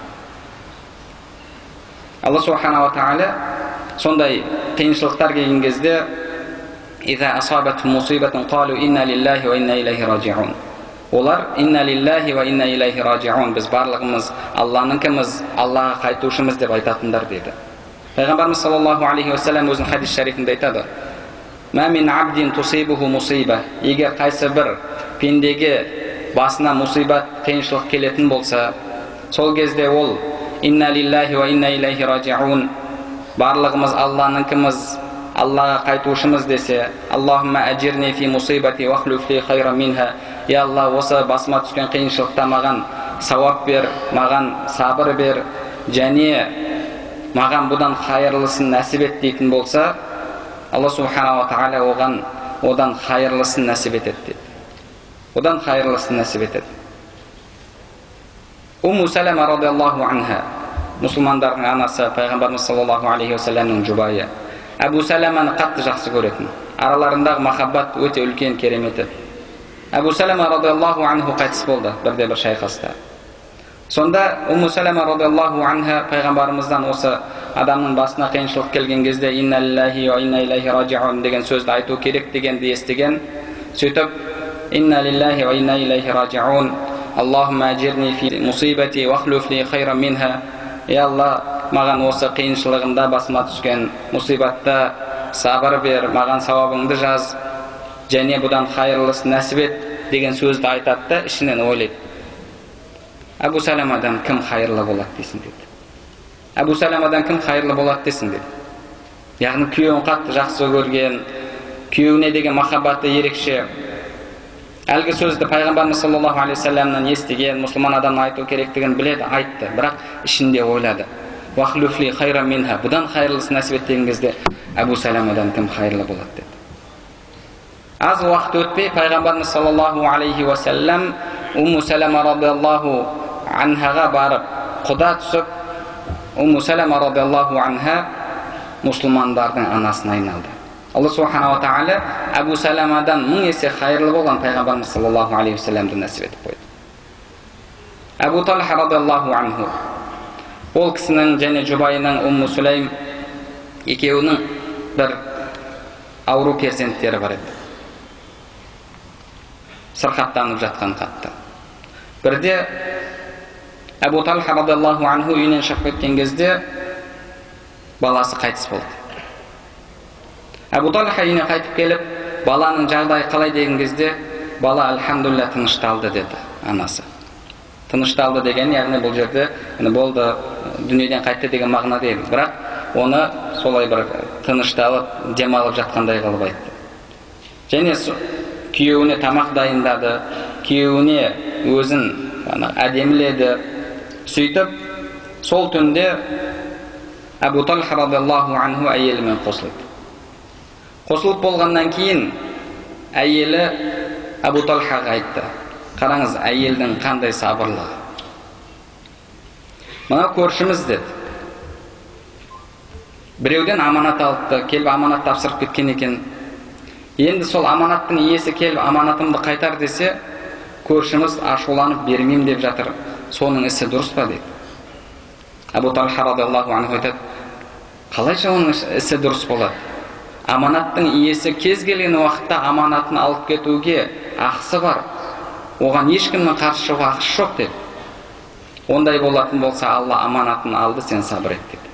Алла субханала тағала сондай қиыншылықтар келген кезде «Иза асабатхум мусибатун қалу инна лиллахи ва инна илайхи ражиун». Олар «Инна лиллахи ва инна илайхи ражиун», біз барлығымыз Алланың-кіміз, Аллаға қайтушымыз деп айтатындар деді. Пайғамбарымыз саллаллаху алейхи ва саллям өзінің хадис шарифінде айтады: «Ма мин абдин тусибуху мусиба». Егер қайсы бір пендеге басына мусибат, қиыншылық келетін болса, сол кезде ол «Инна лиллахи ва инна илайхи ражиун», барлығымыз Алланың-кіміз, Аллаға қайтушымыз десе, «Аллахумма аджирни фи мусибати ва хлуф ли хайра минха». Я Алла, осы басыма түскен қиыншылықта маған сауап бер, маған сабыр бер, және маған бұдан хайырлысын нәсіп ет дейтін болса, Алла субханала тағала оған одан хайырлысын нәсіп етеді дейді. Одан хайырлысын нәсіп етеді. Умму Салама радиаллаху анха, мұсылмандардың анасы, пайғамбарымыз саллаллаху алейхи ва саллямның жұбайы, Әбу Саламаны қатты жақсы көретін. Араларындағы махаббат өте үлкен, керемет еді. Әбу Салама радиаллаху анху қайтыс болды бірде бір шайқаста. Сонда Умму Салама радиаллаху анха пайғамбарымыздан осы адамның басына қиыншылық келген кезде «Инна лиллахи ва инна илайхи ражиун» деген сөзді айту керек дегенді естіген. Сөйтіп «Инна лиллахи ва инна илайхи ражиун, Аллахумма аджирни фи мусибати ва хлуф ли хайра минха». Я Алла, маған осы қиыншылығында басыма түскен мусибатта сабыр бер, маған сауабыңды жаз, және бұдан хайырлысын нәсіп ет деген сөзді айтады да ішінен ойлайды: Әбу Саламадан кім хайырлы болады дейсің деді. Әбу Саламадан кім хайырлы болады дейсің деді. Яғни күйеуін қатты жақсы көрген, күйеуіне деген махаббаты ерекше. Әлгі сөзді пайғамбарымыз саллаллаху алейхи ва саллямнан естіген, мұсылман адам айту керектігін біледі, айтты, бірақ ішінде ойлады: «Вахлуфли хайра минха», бұдан хайырлысын нәсіп ет деген кезде Әбу Саламадан кім хайырлы болады деді. Аз уақыт өтпей пайғамбарымыз саллаллаху алейхи ва саллям Умму Салама радиаллаху анхаға барып құда түсіп, Умму Салама радиаллаху анха мұсылмандардың анасына айналды. Алла субханала тағала Абу Саламадан мың есе хайырлы болған пайғамбарымыз саллаллаху алейхи вассаламды нәсіп етіп қойды. Абу Талха радиаллаху анху, ол кісінің және жұбайының Умму Сулайм екеуінің бір ауру перзенттері бар еді. Сырқаттанып жатқан қатты. Бірде Абу Талха радиаллаху анху үйінен шығып кеткен кезде баласы қайтыс болды. Абу Талха үйіне қайтып келіп, баланың жағдайы қалай деген кезде, бала альхамдулилля тынышталды деді анасы. Тынышталды деген, яғни бұл жерде болды, дүниеден қайтты деген мағына değil. Бірақ оны солай бір тынышталып, демалып жатқандай қылып айтты. Және күйеуіне тамақ дайындады, күйеуіне өзін әдеміледі. Сөйтіп, сол түнде Абу Талха радиаллаху анху әйелімен қосылды. Қосылып болғаннан кейін әйелі Абу Талхаға айтты: қараңыз, әйелдің қандай сабырлығы. Мына көршіміз деді, біреуден аманат алыпты, келіп аманат тапсырып кеткен екен. Енді сол аманаттың иесі келіп аманатымды қайтар десе, көршіміз ашуланып бермеймін деп жатыр. Соның ісі дұрыс па дейді. Абу Талха радиаллаху анху айтады: қалайша оның ісі дұрыс болады? Аманаттың иесі кез келген уақытта аманатын алып кетуге ақысы бар. Оған ешкімнің қарсы шығуға ақысы жоқ деді. Ондай болатын болса, Алла аманатын алды, сен сабыр ет деді.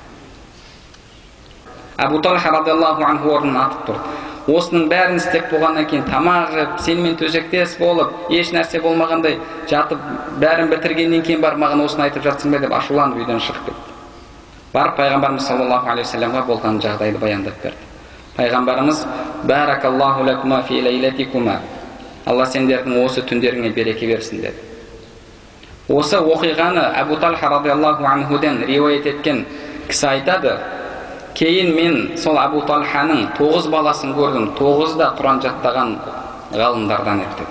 Абу Талха радиаллаху анху орнынан атып тұрды. Осының бәрін істеп болғаннан кейін тамақ жеп, сенімен төсектес болып, еш нәрсе болмағандай жатып, бәрін бітіргеннен кейін бар маған осыны айтып жатсың ба деп ашуланып үйден шығып кетті. Барып пайғамбарымыз саллаллаху алейхи вассаламға болған жағдайды баяндап берді. Пайғамбарымыз: баракаллаху лакума фи лейлатикума, Алла сендердің осы түндеріңе береке берсін деді. Осы оқиғаны Абу Талха радиаллаху анхуден риуаят еткен кісі айтады: кейін мен сол Абу Талханың тоғыз баласын көрдім, тоғыз да Құран жаттаған ғалымдардан еді.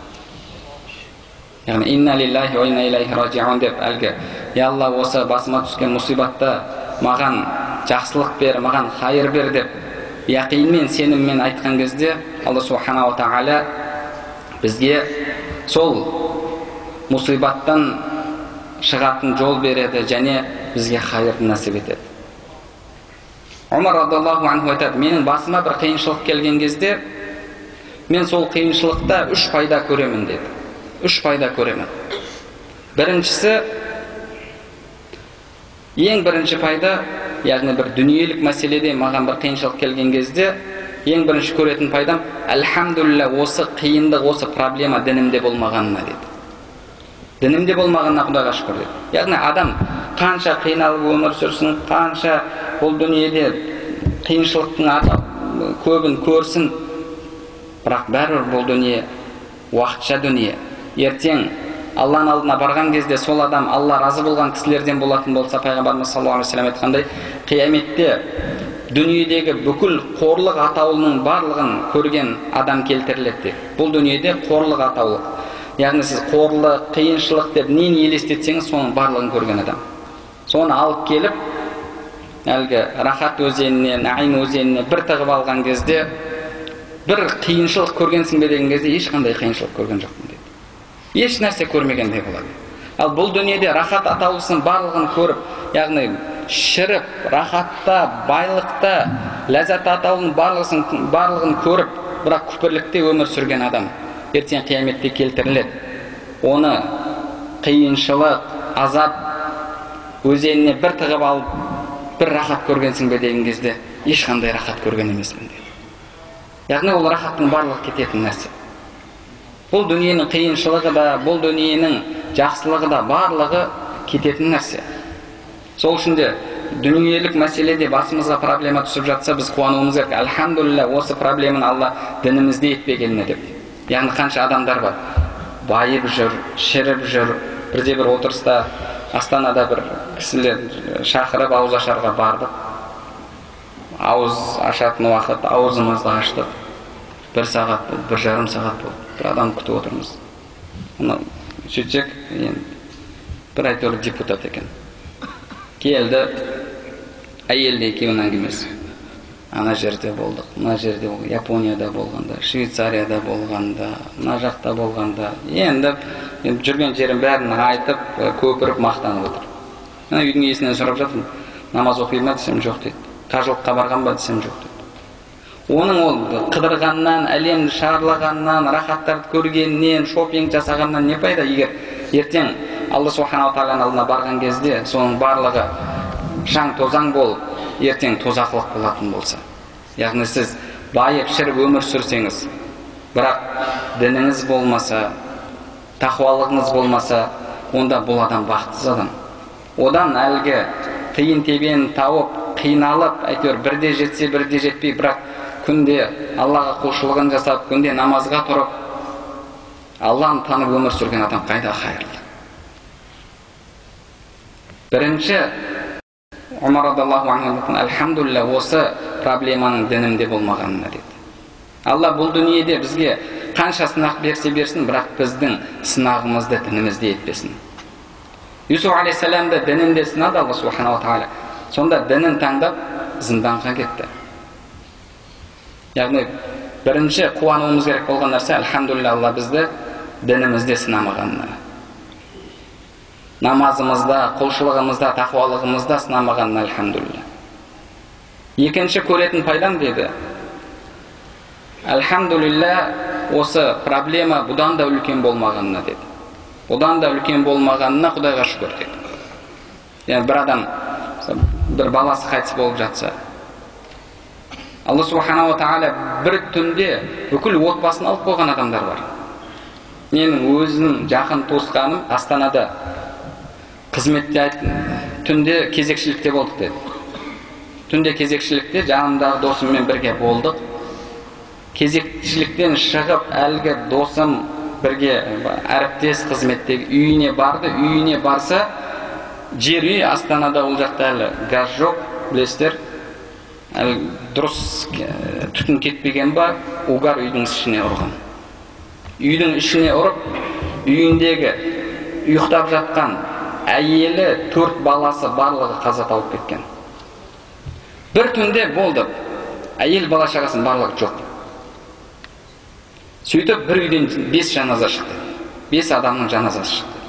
Яғни инна лиллахи ва инна илайхи раджиун деп, әлгі я Алла, осы басыма түскен мұсибатта маған жақсылық бер, маған хайыр бер деп яқинмен, сеніммен айтқан кезде Алла субханала тағала бізге сол мұсибаттан шығатын жол береді және бізге хайырды нәсіп етеді. Умар радиаллаху анху айтады: менің басыма бір қиыншылық келген кезде, мен сол қиыншылықта үш пайда көремін деді. Үш пайда көремін. Біріншісі, ең бірінші пайда, яғни бір дүниелік мәселеде маған бір қиыншылық келген кезде, ең бірінші көретін пайдам, альхамдулилля, осы қиындық, осы проблема дінімде болмағанына деді. Дінімде болмағанына Құдайға шүкір деді. Яғни адам қанша қиналып өмір сүрсін, қанша бұл дүниеде қиыншылықтың көбін көрсін, бірақ бәрібір бұл дүние уақытша дүние. Ертең Алланың алдына барған кезде сол адам Алла разы болған кісілерден болатын болса, пайғамбарымыз саллаллаху алейхи вассалам айтқандай, қияметте дүниедегі бүкіл қорлық атаулының барлығын көрген адам келтіріледі. Бұл дүниеде қорлық атаулық, яғни сіз қорлық, қиыншылық деп нені елестетсеңіз, соның барлығын көрген адам. Соны алып келіп, әлгі рахат өзеніне, наим өзеніне бір тығып алған кезде, бір қиыншылық көргенсің бе деген кезде, ешқандай қиыншылық көрген жоқпын дейді. Еш нәрсе көрмегендей болады. Ал бұл дүниеде рахат атаулысын барлығын көріп, яғни шіріп, рахатта, байлықта, ләззат атаулының барлығын көріп, бірақ күпірлікте өмір сүрген адам ертең қияметте келтіріледі. Оны қиыншылық, азап өзеніне бір тығып алып, бір рахат көргенсің бе деген кезде, ешқандай рахат көрген емеспін дейді. Яғни ол рахаттың барлығы кететін нәрсе. Бұл дүниенің қиыншылығы да, бұл дүниенің жақсылығы да барлығы кететін нәрсе. Сол үшін де дүниелік мәселеде басымызға проблема түсіп жатса, біз қуануымыз керек. Альхамдулилля, осы проблеманы Алла дінімізде етпегеніне деп. Яғни қанша адамдар бар, байып жүр, шіріп жүр. Бірде бір отырыста Астанада бір кісілер шақырып ауыз ашарға бардық. Ауыз ашатын уақыт, аузымызды аштық. Бір сағат болды, бір жарым сағат болды. Бір адам күтіп отырмыз. Оны сөйтсек, бір әйтеуір депутат екен. Келді, әйелді екеуінің әңгімесі. ана жерде болдық, мына жерде болдық, Японияда болғанда, Швейцарияда болғанда, мына жақта болғанда, енді жүрген жерін бәрін айтып, көпіріп мақтанып отыр. Мына үйдің иесінен сұрап жатырмын, намаз оқи ма десем, жоқ дейді. Қажылыққа барған ба десем, жоқ дейді. Оның ол қыдырғаннан, әлемді шарлағаннан, рахаттарды көргеннен, шопинг жасағаннан не пайда? Егер ертең Алла Субханаху Тағаланың алдына барған кезде соның барлығы шаң тозаң болып, ертең тозақлық болатын болса. Яғни сіз байып шіріп өмір сүрсеңіз, бірақ дініңіз болмаса, тақуалығыңыз болмаса, онда бұл адам бақытсыз адам. Одан әлгі тиын тебен тауып, қиналып, әйтеуір бірде жетсе, бірде жетпей, бірақ күнде Аллаға құлшылығын жасап, күнде намазға тұрып, Алланы танып өмір сүрген адам қайда қайырлы. Бірінші Умар радиаллаху анху альхамдулилля осы проблеманың дінімде болмағанына деді. Алла бұл дүниеде бізге қанша сынақ берсе берсін, бірақ біздің сынағымызды дінімізде етпесін. Юсуф алейхиссаламды дінінде сынады Алла субханаху тағала. Сонда дінін таңдап зынданға кетті. Яғни бірінші қуануымыз керек болған нәрсе, альхамдулилля, Алла бізді дінімізде сынамағанына. Намазымызда, құлшылығымызда, тақуалығымызда сынамағанына альхамдулилля. Екінші көретін пайдам деді. Альхамдулилля, осы проблема бұдан да үлкен болмағанына деді. Бұдан да үлкен болмағанына Құдайға шүкір деді. Яғни бір адам, бір баласы қайтыс болып жатса, Алла Субханаху Тағала бір түнде бүкіл отбасын алып қойған адамдар бар. Менің өзінің жақын туысқаным Астанада қызметте түнде кезекшілікте болдық деді. Түнде кезекшілікте жанымдағы досыммен бірге болдық. Кезекшіліктен шығып, әлгі досым бірге әріптес қызметтегі үйіне барды. Үйіне барса, жер үй, Астанада ол жақта әлі газ жоқ, білесіздер. Дұрыс түтін кетпеген ба, угар үйдің ішіне ұрған. Үйдің ішіне ұрып, үйіндегі ұйықтап жатқан әйелі, төрт баласы барлығы қаза тауып кеткен. Бір түнде болды, әйел бала шағасын барлығы жоқ. Сөйтіп бір үйден бес жаназа шықты. Бес адамның жаназасы шықты.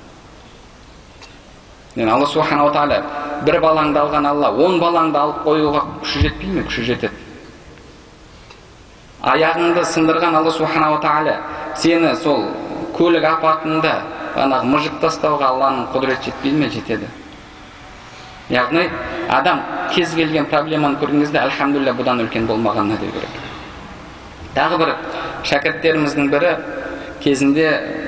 Алла Субханаху Тағала бір балаңды алған Алла, он балаңды алып қоюға күші жетпей ме? Күші жетеді. Аяғыңды сындырған Алла Субханаху Тағала сені сол көлік апатында анағы мұжып тастауға Алланың құдіреті жетпей ме? Жетеді. Яғни адам кез келген проблеманы көрген кезде альхамдулилля бұдан үлкен болмағанына деу керек. Тағы бір шәкірттеріміздің бірі кезінде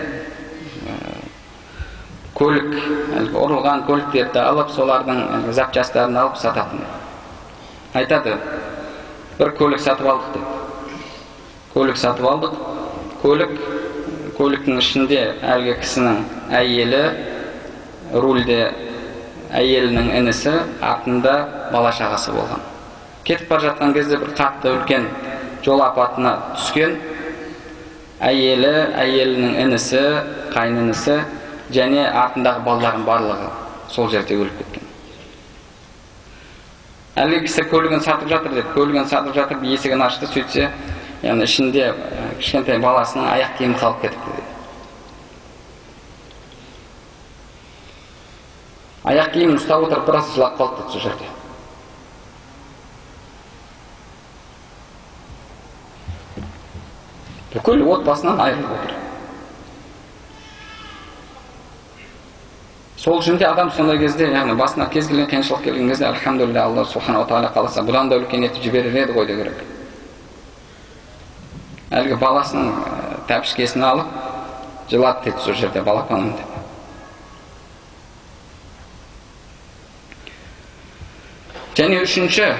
көлік, ұрылған көліктерді алып, солардың запчастарын алып сататын. Айтады, бір көлік сатып алдық деп. Көлік сатып алдық. Көлік, көліктің ішінде әлгі кісінің әйелі, рульде әйелінің інісі, артында бала шағасы болған. Кетіп бара жатқан кезде бір қатты үлкен жол апатына түскен. Әйелі, әйелінің інісі, қайнынысы және артындағы балалардың барлығы сол жерде өліп кеткен. Әлгі кісі көлігін сатып жатыр деп, көлігін сатып жатыр, есігін ашты, сөйтсе, яғни ішінде кішкентай баласының аяқ киімі қалып кетіпті dedi. Аяқ киімін ұстап отырып, біраз жылап қалды сол жерде. Бүкіл отбасынан айырылып отыр. Сол үшін де адам сондай кезде, яғни басына кез келген қиыншылық келген кезде, альхамдулилля, Алла Субханаху Тағала қаласа, бұдан да үлкен етіп жіберер еді ғой деу керек. Әлгі баласының тәпішкесін алып, жылады деді сол жерде, балапаным деп. Және үшінші,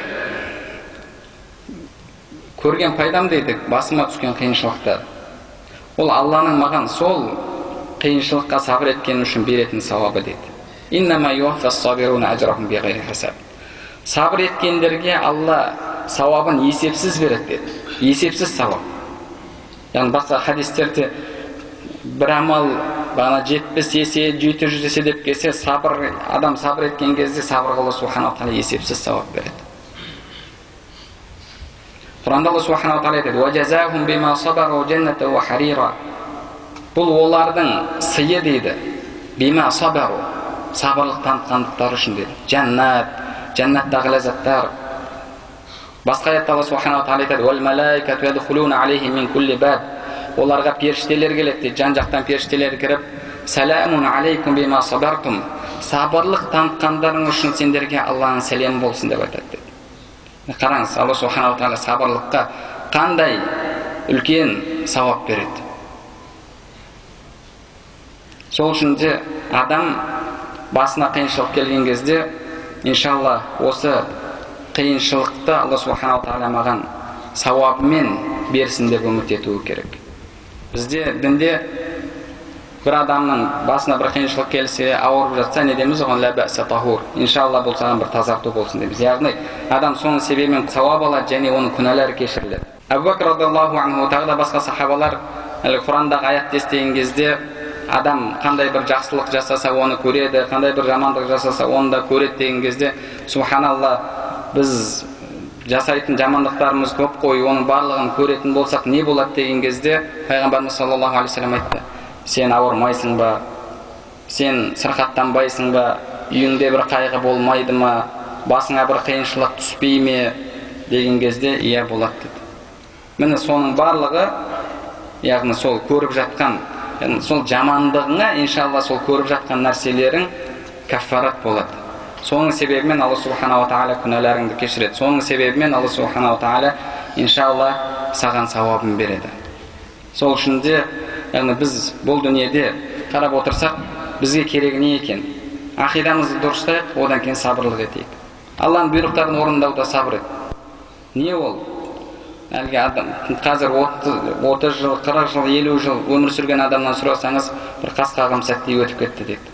көрген пайдам дейді, басыма түскен қиыншылықтар. Ол Алланың маған сол қиыншылыққа сабыр еткен үшін беретін сауабы дейді. Иннама юваффас сабируна ажрахум биғайри хисаб. Сабыр еткендерге Алла сауабын есепсіз береді деді. Есепсіз сауап. Яғни басқа хадистерде бір амал бана жетпіс есе, жеті жүз есе деп келсе, сабыр, адам сабыр еткен кезде сабыр Алла Субханаху Тағала есепсіз сауап береді. Құранда Алла субханала тағала айтады: "Уажазахум бима сабару джаннатан ва харира". Бұл олардың сыйы дейді. Бима сабару, сабырлық танытқандықтары үшін дейді. Жаннат, жаннаттағы ләззаттар. Басқа аятта Алла субханала тағала айтады: "Вал малаикату ядхулуна алейхим мин кулли баб". Оларға періштелер келеді дейді. Жан-жақтан періштелер кіріп, "Саламун алейкум бима сабартум". Сабырлық танытқандарың үшін сендерге Алланың сәлемі болсын деп айтады дейді. Қараңыз, Алла субханала тағала сабырлыққа қандай үлкен сауап береді. Сол үшін де адам басына қиыншылық келген кезде, иншалла, осы қиыншылықты Алла субханала тағала маған сауабымен берсін деп үміт етуі керек. Бізде дінде бір адамның басына бір қиыншылық келсе, ауырып жатса, не дейміз оған? Ла бәса тахур. Иншалла бұл саған бір тазарту болсын дейміз. Яғни адам соның себебімен сауап алады және оның күнәлары кешіріледі. Абу Бәкір радиаллаху анху тағы да басқа сахабалар Құрандағы аятты естіген кезде адам қандай бір жақсылық жасаса оны көреді, қандай бір жамандық жасаса оны да көреді деген кезде, субханалла, біз жасайтын жамандықтарымыз көп қой, оның барлығын көретін болсақ не болады деген кезде пайғамбарымыз саллаллаху алейхи вассалам айтты: "Сен ауырмайсың ба? Сен сырқаттанбайсың ба? Үйіңде бір қайғы болмайды ма? Басыңа бір қиыншылық түспей ме?" деген кезде, "Иә, болады" деді. Міне соның барлығы, яғни сол көріп жатқан, яғни сол жамандығыңа иншалла сол көріп жатқан нәрселерің каффарат болады. Соның себебімен Алла субханала тағала күнәларыңды кешіреді. Соның себебімен Алла субханала тағала иншалла саған сауабын береді. Сол үшін де, яғни біз бұл дүниеде қарап отырсақ, бізге керегі не екен? Ақидамызды дұрыстайық, одан кейін сабырлық етейік. Алланың бұйрықтарын орындауда сабыр ет. Не ол? Әлгі адам қазір отыз жыл, қырық жыл, елу жыл өмір сүрген адамнан сұрасаңыз, бір қас қағым сәтте өтіп кетті дейді.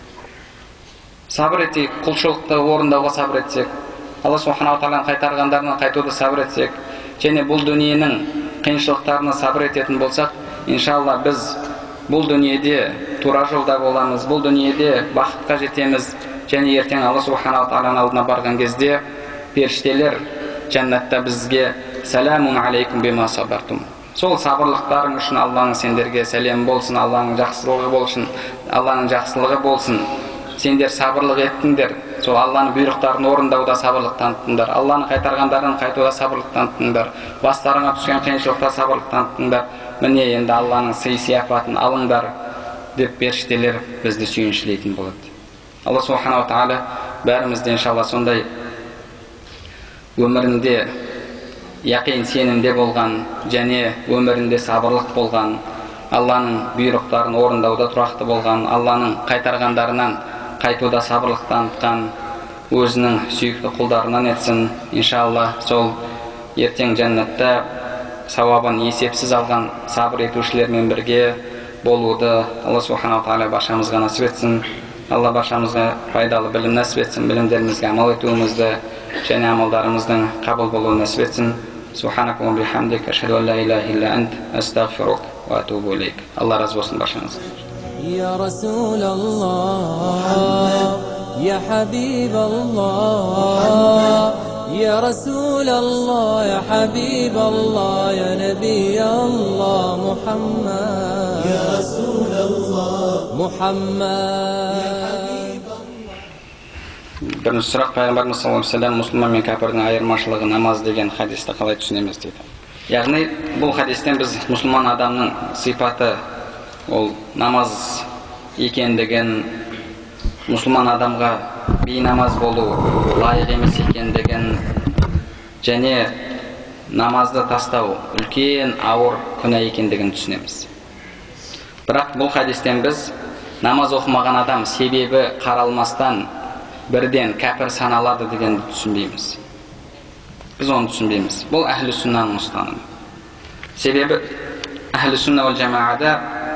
Сабыр етейік, құлшылықты орындауға сабыр етсек, Алла субханала тағаланың қайтарғандарынан қайтуды сабыр етсек, және бұл дүниенің қиыншылықтарына сабыр ететін болсақ, иншалла біз бұл дүниеде тура жолда боламыз, бұл дүниеде бақытқа жетеміз, және ертең Алла субханала тағаланың алдына барған кезде періштелер жәннатта бізге "Саламун алейкум бима сабартум". Сол сабырлықтарың үшін Алланың сендерге сәлем болсын, Алланың жақсылығы болсын, Алланың жақсылығы болсын. Сендер сабырлық еттіңдер. Сол Алланың бұйрықтарын орындауда сабырлық таныттыңдар. Алланың қайтарғандарын қайтуда сабырлық таныттыңдар. Бастарыңа түскен қиыншылықта сабырлық таныттыңдар. Міне енді Алланың сый сияпатын алыңдар деп періштелер бізді сүйіншілейтін болады. Алла субханала тағала бәрімізді иншалла сондай өмірінде яқин сенімде болған және өмірінде сабырлық болған, Алланың бұйрықтарын орындауда тұрақты болған, Алланың қайтарғандарынан қайтуда сабырлық танытқан өзінің сүйікті құлдарынан етсін. Иншалла сол ертең жәннатта сауабын есепсіз алған сабыр етушілермен бірге болуды Алла субханала тағала баршамызға насіп етсін. Алла баршамызға пайдалы білім насіп етсін, білімдерімізге амал етуімізді және амалдарымыздың қабыл болуын насіп етсін. Субханака ва бихамдика, ашхаду ан ла илаха илля ант, астағфирук ва атубу илейк. Алла разы болсын баршаңызға. يا رسول الله يا حبيب الله يا رسول الله يا حبيب الله يا نبي الله محمد يا رسول الله محمد. Бірінші сұрақ, пайғамбарымыз саллаллаху алейхи ва саллям мұсылман мен кәпірдің айырмашылығы намаз деген хадисті қалай түсінеміз дейді. Яғни бұл хадистен біз мұсылман адамның сипаты ол намаз екендігін, мұсылман адамға бейнамаз болу лайық емес екендігін және намазды тастау үлкен ауыр күнә екендігін түсінеміз. Бірақ бұл хадистен біз намаз оқымаған адам себебі қаралмастан бірден кәпір саналады дегенді түсінбейміз. Біз оны түсінбейміз. Бұл әхлі сүннаның ұстанымы. Себебі әхлі сүнна вал жамаада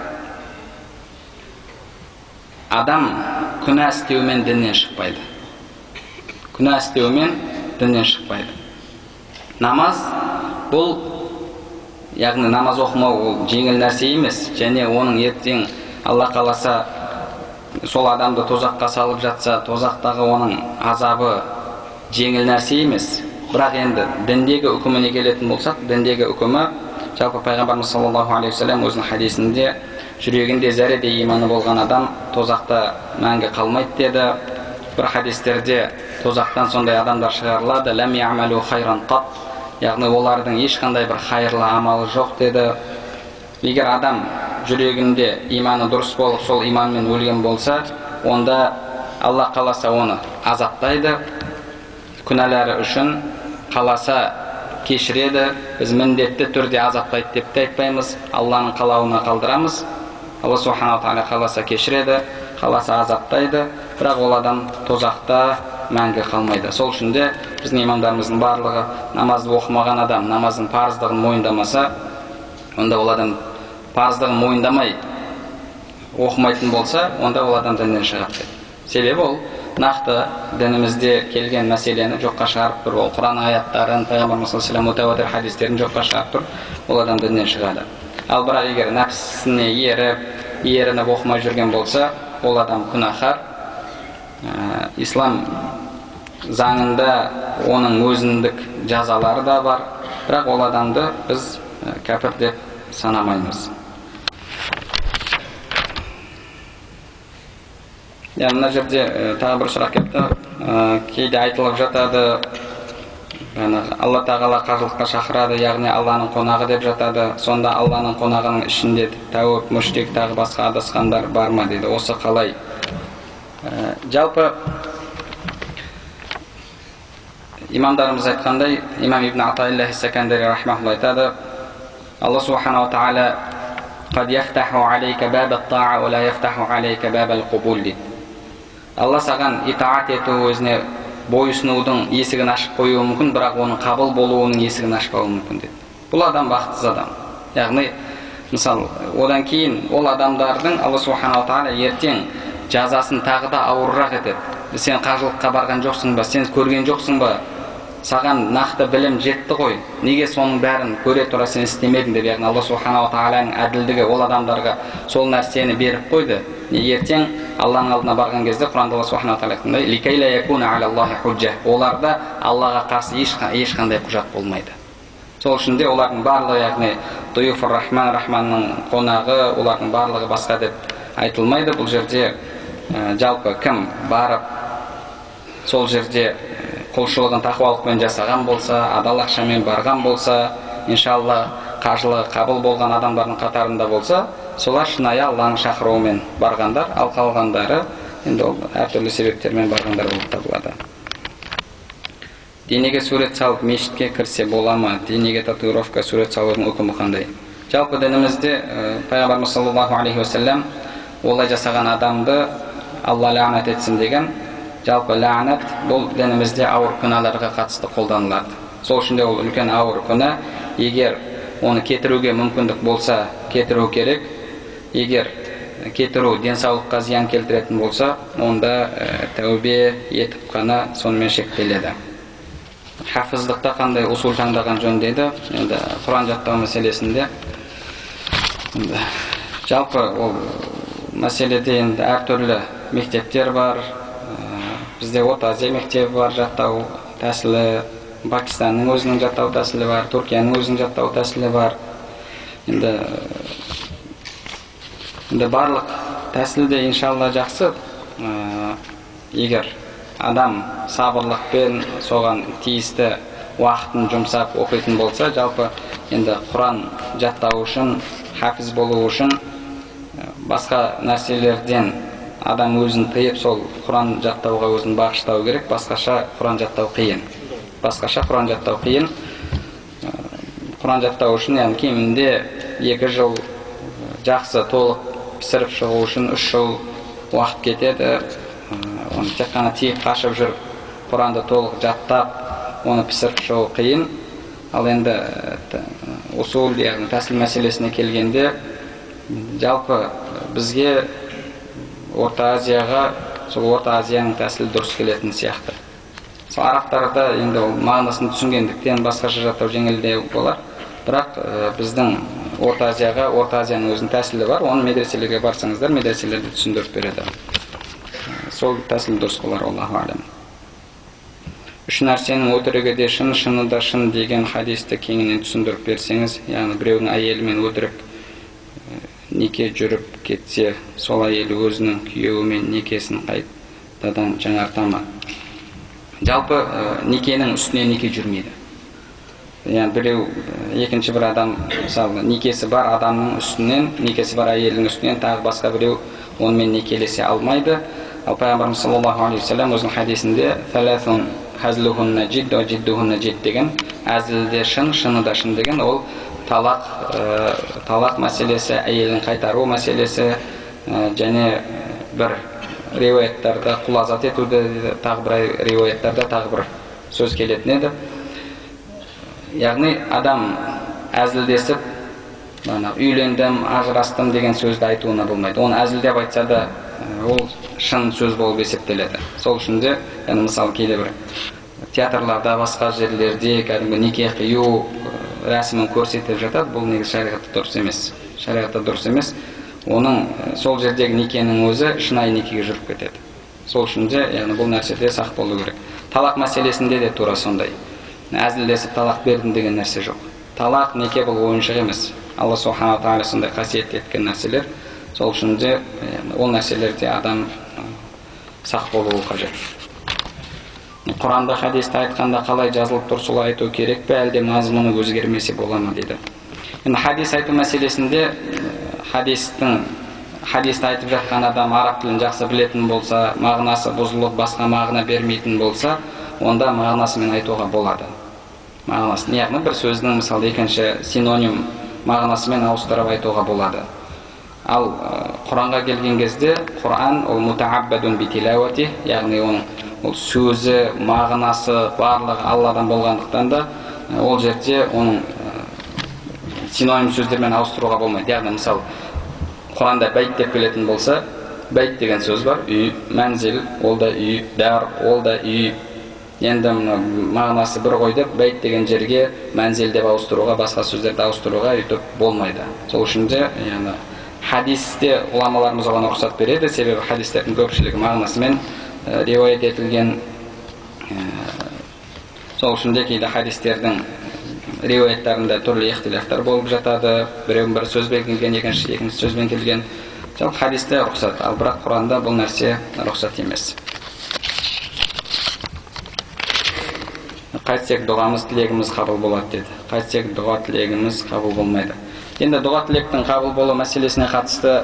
адам күнә істеумен діннен шықпайды. Күнә істеумен діннен шықпайды. Намаз бұл, яғни намаз оқымау ол жеңіл нәрсе емес, және оның ертең Алла қаласа сол адамды тозаққа салып жатса, тозақтағы оның азабы жеңіл нәрсе емес. Бірақ енді діндегі үкіміне келетін болсақ, діндегі үкімі жалпы пайғамбарымыз саллаллаху алейхи вассалам өзінің хадисінде жүрегінде зәредей иманы болған адам тозақта мәңгі қалмайды деді. Бір хадистерде тозақтан сондай адамдар шығарылады, ләм яъмалу хайран қат, яғни олардың ешқандай бір хайырлы амалы жоқ деді. Егер адам жүрегінде иманы дұрыс болып, сол иманмен өлген болса, онда Алла қаласа оны азаптайды, күнәлары үшін қаласа кешіреді. Біз міндетті түрде азаптайды деп те айтпаймыз, Алланың қалауына қалдырамыз. Алла субханала тағала қаласа кешіреді, қаласа азаптайды, бірақ ол адам тозақта мәңгі қалмайды. Сол үшін де біздің имамдарымыздың барлығы намазды оқымаған адам намаздың парыздығын мойындамаса, онда ол адам парыздығын мойындамай оқымайтын болса, онда ол адам діннен шығады. Себебі ол нақты дінімізде келген мәселені жоққа шығарып тұр, ол Құран аяттарын, пайғамбарымыз саллаллаху алейхи ва саллям мутауатир хадистерін жоққа шығарып тұр, ол адам діннен шығады. Ал бірақ егер нәпсісіне еріп, ерініп оқымай жүрген болса, ол адам күнәһар. Ислам заңында оның өзіндік жазалары да бар, бірақ ол адамды біз кәпір деп санамаймыз. Мына жерде тағы бір сұрақ келіпті. Кейде айтылып жатады, Алла тағала қажылыққа шақырады, яғни Алланың қонағы деп жатады. Сонда Алланың қонағының ішінде тәуіп, мүшрик, тағы басқа адасқандар бар ма дейді. Осы қалай? Жалпы имамдарымыз айтқандай, имам Ибн Атаилла Ас-Сакандари рахмахулла айтады, Алла субханала тағала қад яфтаху алейка бабат таа ва ла яфтаху алейка бабал қубул дейді. Алла саған итаат ету, өзіне бойұсынудың есігін ашып қоюы мүмкін, бірақ оның қабыл болуының есігін ашпауы мүмкін дейді. Бұл адам бақытсыз адам. Яғни, мысалы, одан кейін ол адамдардың Алла субханала тағала ертең жазасын тағы да ауырырақ етеді. Сен қажылыққа барған жоқсың ба, сен көрген жоқсың ба, саған нақты білім жетті ғой, неге соның бәрін көре тұра сен істемедің деп, яғни Алла субханала тағаланың әділдігі ол адамдарға сол нәрсені беріп қойды. Ертең Алланың алдына барған кезде Құранда Алла субханала тағала айтқандай, ликайла якуна алаллахи худжа, оларда Аллаға қарсы ешқандай құжат болмайды. Сол үшін де олардың барлығы, яғни дуюфур рахман, рахманның қонағы, олардың барлығы басқа деп айтылмайды. Бұл жерде жалпы кім барып сол жерде құлшылығын тақуалықпен жасаған болса, адал ақшамен барған болса, иншалла қажылығы қабыл болған адамдардың қатарында болса, солар шынайы Алланың шақыруымен барғандар, ал қалғандары енді ол әртүрлі себептермен барғандар болып табылады. Денеге сурет салып мешітке кірсе бола ма? Денеге татуировка, сурет салудың үкімі қандай? Жалпы дінімізде пайғамбарымыз саллаллаху алейхи ва саллям олай жасаған адамды Алла ләғнат етсін деген. Жалпы ләғнат бұл дінімізде ауыр күнәларға қатысты қолданылады. Сол үшін де ол үлкен ауыр күнә. Егер оны кетіруге мүмкіндік болса, кетіру керек. Егер кетіру денсаулыққа зиян келтіретін болса, онда тәубе етіп қана сонымен шектеледі. Хафыздықта қандай усул таңдаған жөн дейді. Енді Құран жаттау мәселесінде жалпы ол мәселеде енді әртүрлі мектептер бар. Бізде Орта Азия мектебі бар, жаттау тәсілі, Пакистанның өзінің жаттау тәсілі бар, Түркияның өзінің жаттау тәсілі бар. Енді енді барлық тәсілі де иншалла жақсы. Егер адам сабырлықпен соған тиісті уақытын жұмсап оқитын болса, жалпы енді Құран жаттау үшін, хафиз болу үшін басқа нәрселерден адам өзін тыйып сол Құран жаттауға өзін бағыштау керек. Басқаша Құран жаттау қиын. Басқаша Құран жаттау қиын. Құран жаттау үшін яғни кемінде екі жыл, жақсы толық пісіріп шығу үшін үш жыл уақыт кетеді. Оны тек қана тиіп қашып жүріп Құранды толық жаттап, оны пісіріп шығу қиын. Ал енді усул, яғни тәсіл мәселесіне келгенде, жалпы бізге Орта Азияға, сол Орта Азияның тәсілі дұрыс келетін сияқты. Сол арабтарда енді мағынасын түсінгендіктен басқаша жаттау жеңілдеу болар. Бірақ біздің Орта Азияға, Орта Азияның өзінің тәсілі бар. Оны медреселерге барсаңыздар, медреселерде түсіндіріп береді. Сол тәсіл дұрыс болар, Аллаху алям. үш нәрсенің өтірігі де шын, шыны да шын деген хадисті кеңінен түсіндіріп берсеңіз, яғни біреудің әйелімен өтірік неке жүріп кетсе, сол әйелі өзінің күйеуімен некесін қайтадан жаңарта ма? Жалпы некенің үстіне неке жүрмейді. Яғни біреу, екінші бір адам, мысалы, некесі бар адамның үстінен, некесі бар әйелінің үстінен тағы басқа біреу онымен некелесе алмайды. Ал пайғамбарымыз саллаллаху алейхи ва саллям өзінің хадисінде «Фәләсун хазлухунна жидд ва жиддухунна жидд» деген, әзілде шын, шыны да шын деген, ол талақ, талақ мәселесі, әйелін қайтару мәселесі, және бір риуаяттарда құлазат етуді, тағы бір риуаяттарда тағы бір сөз келетін еді. Яғни адам әзілдесіп, үйлендім, ажырастым деген сөзді айтуына болмайды. Оны әзілдеп айтса да, ол шын сөз болып есептеледі. Сол үшін де, яғни мысалы кейде бір театрларда, басқа жерлерде кәдімгі неке қию рәсімін көрсетіп жатады. Бұл негізі шариғатта дұрыс емес. Шариғатта дұрыс емес. Оның сол жердегі некенің өзі шынайы некеге жүріп кетеді. Сол үшін де, яғни бұл нәрседе сақ болу керек. Талақ мәселесінде де тура сондай. Әзілдесіп талақ бердім деген нәрсе жоқ. Талақ, неке бұл ойыншық емес. Алла субхана тағала сондай қасиет еткен нәрселер. Сол үшін де ол нәрселерде адам сақ болуы қажет. Құранда, хадисте айтқанда қалай жазылып тұр, солай айту керек пе, әлде мазмұны өзгермесе бола ма дейді. Енді хадис айту мәселесінде хадистің хадисті айтып жатқан адам араб тілін жақсы білетін болса, мағынасы бұзылып басқа мағына бермейтін болса, онда мағынасымен айтуға болады. Мағынасын, яғни бір сөздің мысалы екінші синоним мағынасымен ауыстырып айтуға болады. Ал Құранға келген кезде, Құран ол мутааббадун битилавати, яғни оның ол сөзі, мағынасы барлығы Алладан болғандықтан да ол жерде оның синоним сөздермен ауыстыруға болмайды. Яғни мысалы Құранда бәйт деп келетін болса, бәйт деген сөз бар, үй, мәнзил, ол да үй, дар, ол да үй. Енді мағынасы бір ғой деп, бәйт деген жерге мәнзил деп ауыстыруға, басқа сөздерді ауыстыруға үйтіп болмайды. Сол үшін де, яғни хадисте ғұламаларымыз оған рұқсат береді, себебі хадистердің көпшілігі мағынасымен риуаят етілген. Сол үшін де кейде хадистердің риуаяттарында түрлі ихтилафтар болып жатады. Біреуін бір сөзбен келген, екінші екінші сөзбен келген. Жалпы хадисте рұқсат, ал бірақ Құранда бұл нәрсе рұқсат емес. Қайтсек дұғамыз, тілегіміз қабыл болады деді. Қайтсек дұға, тілегіміз қабыл болмайды. Енді дұға, тілектің қабыл болу мәселесіне қатысты,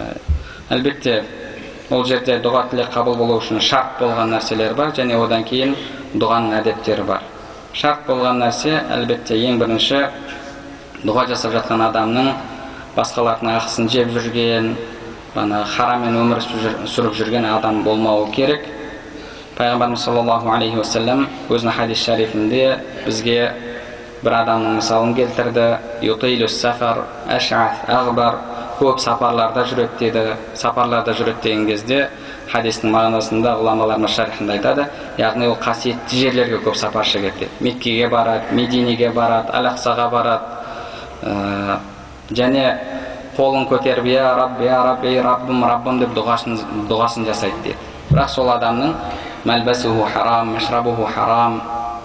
әлбетте ол жерде дұға, тілек қабыл болу үшін шарт болған нәрселер бар, және одан кейін дұғаның әдеттері бар. Шарт болған нәрсе, әлбетте ең бірінші, дұға жасап жатқан адамның басқалардың ақысын жеп жүрген, хараммен өмір сүріп жүрген адам болмауы керек. Пайғамбарымыз саллаллаху алейхи ва саллям өзінің хадис шарифінде бізге бір адамның мысалын келтірді. Ютилу сафар, аш'аф, ағбар, көп сапарларда жүреді деді. Сапарларда жүреді деген кезде хадистің мағынасында ғұламаларымыз шарихында айтады, яғни ол қасиетті жерлерге көп сапар шегеді. Меккеге барады, Мединеге барады, Ал-Ақсаға барады, және қолын көтеріп, я Рабби, я Рабби, Раббым, Раббым деп дұғасын жасайды дейді. Бірақ сол адамның мәлбәсуху харам, мәшрабуху харам,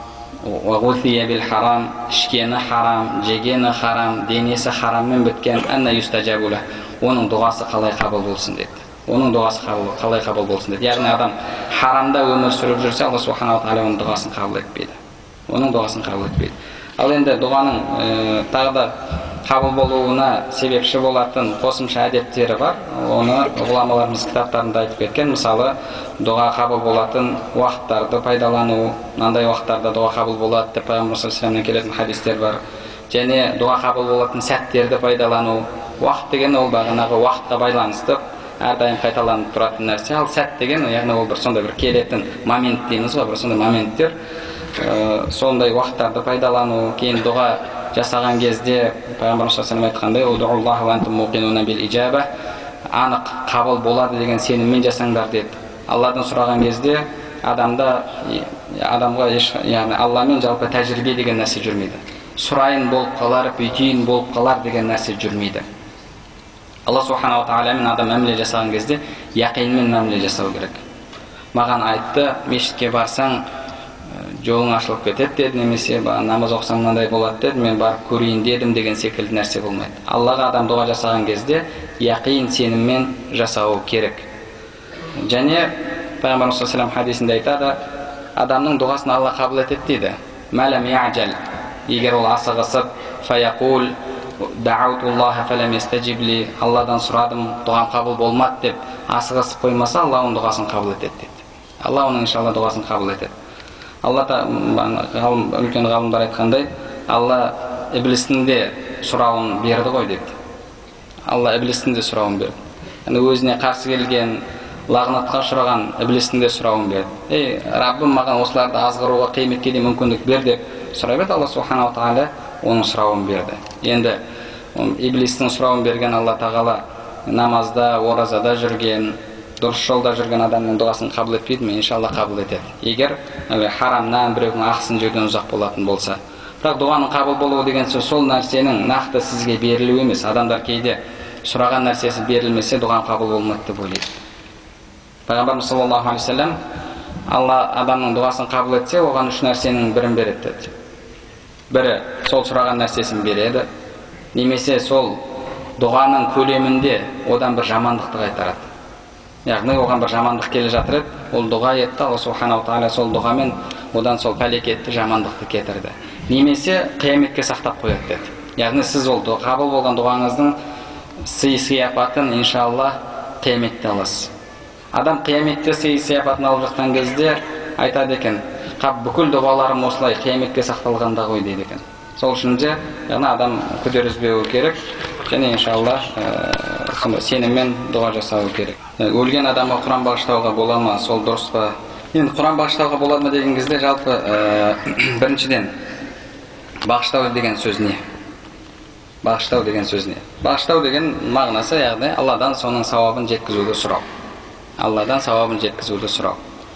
уағуфия бил харам, ішкені харам, жегені харам, денесі хараммен біткен, әнна юстаджабула, оның дұғасы қалай қабыл болсын деді. Оның дұғасы қалай қабыл болсын деді. Яғни адам харамда өмір сүріп жүрсе, Алла субханала тағала оның дұғасын қабыл етпейді. Оның дұғасын қабыл етпейді. Ал енді дұғаның тағы да қабыл болуына себепші болатын қосымша әдеттері бар. Оны ғұламаларымыз кітаптарында айтып кеткен. Мысалы, дұға қабыл болатын уақыттарды пайдалану, мынандай уақыттарда дұға қабыл болады деп Пайғамбар саллаллаху алейхи ва саллямнан келетін хадистер бар. Және дұға қабыл болатын сәттерді пайдалану. Уақыт деген ол бағанағы уақытқа байланысты әрдайым қайталанып тұратын нәрсе. Ал сәт деген, яғни ол бір сондай бір келетін момент дейміз ғой, бір сондай моменттер. Сондай уақыттарды пайдалану, кейін дұға жасаған кезде Пайғамбар саллаллаху айтқандай, удуллаха ва антум муқинуна бил иджаба, анық қабыл болады деген сеніммен жасаңдар деді. Алладан сұраған кезде адамда адамға яғни Алладан жалпы тәжірибе деген нәрсе жүрмейді. Сұрайын болып қалар, бүйтейін болып қалар деген нәрсе жүрмейді. Алла субханала тағаламен адам мәміле жасаған кезде яқинмен мәміле жасау керек. Маған айтты, мешітке барсаң жолың ашылып кетеді деді, немесе намаз оқысаң мынандай болады деді, мен барып көрейін дедім деген секілді нәрсе болмайды. Аллаға адам дұға жасаған кезде яқин сеніммен жасауы керек. Және пайғамбарымыз саллаллаху алейхи ва саллям хадисінде айтады, адамның дұғасын Алла қабыл етеді дейді. Мәләм яджал, егер ол асығысып, фаяқул даутуллаха фалам ястаджибли, Алладан сұрадым, дұғам қабыл болмады деп асығысып қоймаса, Алла оның дұғасын қабыл етеді дейді. Алла оның иншалла дұғасын қабыл етеді. Алла ғалым, үлкен ғалымдар айтқандай, Алла иблистің де сұрауын берді ғой дейді. Алла иблистің де сұрауын берді. Яғни өзіне қарсы келген, лағнатқа ұшыраған иблистің де сұрауын берді. Ей, Раббым, маған осыларды азғыруға, қияметке дейін мүмкіндік бер деп сұрай берді. Алла субханаху тағала оның сұрауын берді. Енді иблистің сұрауын берген Алла тағала намазда, оразада жүрген, дұрыс жолда жүрген адамның дұғасын қабыл етпейді ме? Иншалла қабыл етеді. Егер харамнан, біреудің ақысын жеуден ұзақ болатын болса. Бірақ дұғаның қабыл болуы деген сөз сол нәрсенің нақты сізге берілуі емес. Адамдар кейде сұраған нәрсесі берілмесе дұғаң қабыл болмайды деп ойлайды. Пайғамбарымыз саллаллаху алейхи ва саллям, Алла адамның дұғасын қабыл етсе, оған үш нәрсенің бірін береді деді. Бірі сол сұраған нәрсесін береді, немесе сол дұғаның көлемінде одан бір жамандықты қайтарады. Яғни оған бір жамандық келе жатыр еді, ол дұға етті, Алла субханаху тағала сол дұғамен одан сол пәлекетті жамандықты кетірді. Немесе қияметке сақтап қояды деді. Яғни сіз ол қабыл болған дұғаңыздың сый сияпатын иншалла қияметте аласыз. Адам қияметте сый сияпатын алып жатқан кезде айтады екен, қап бүкіл дұғаларым осылай қияметке сақталғанда ғой дейді екен. Сол үшін де яғни адам күдер үзбеуі керек, және иншалла сеніммен дұға жасауы керек. Өлген адамға Құран бағыштауға бола ма, сол дұрыс па? Енді Құран бағыштауға болады ма деген кезде жалпы біріншіден бағыштау деген сөз не? Бағыштау деген сөз не? Бағыштау деген мағынасы, яғни Алладан соның сауабын жеткізуді сұрау. Алладан сауабын жеткізуді сұрау.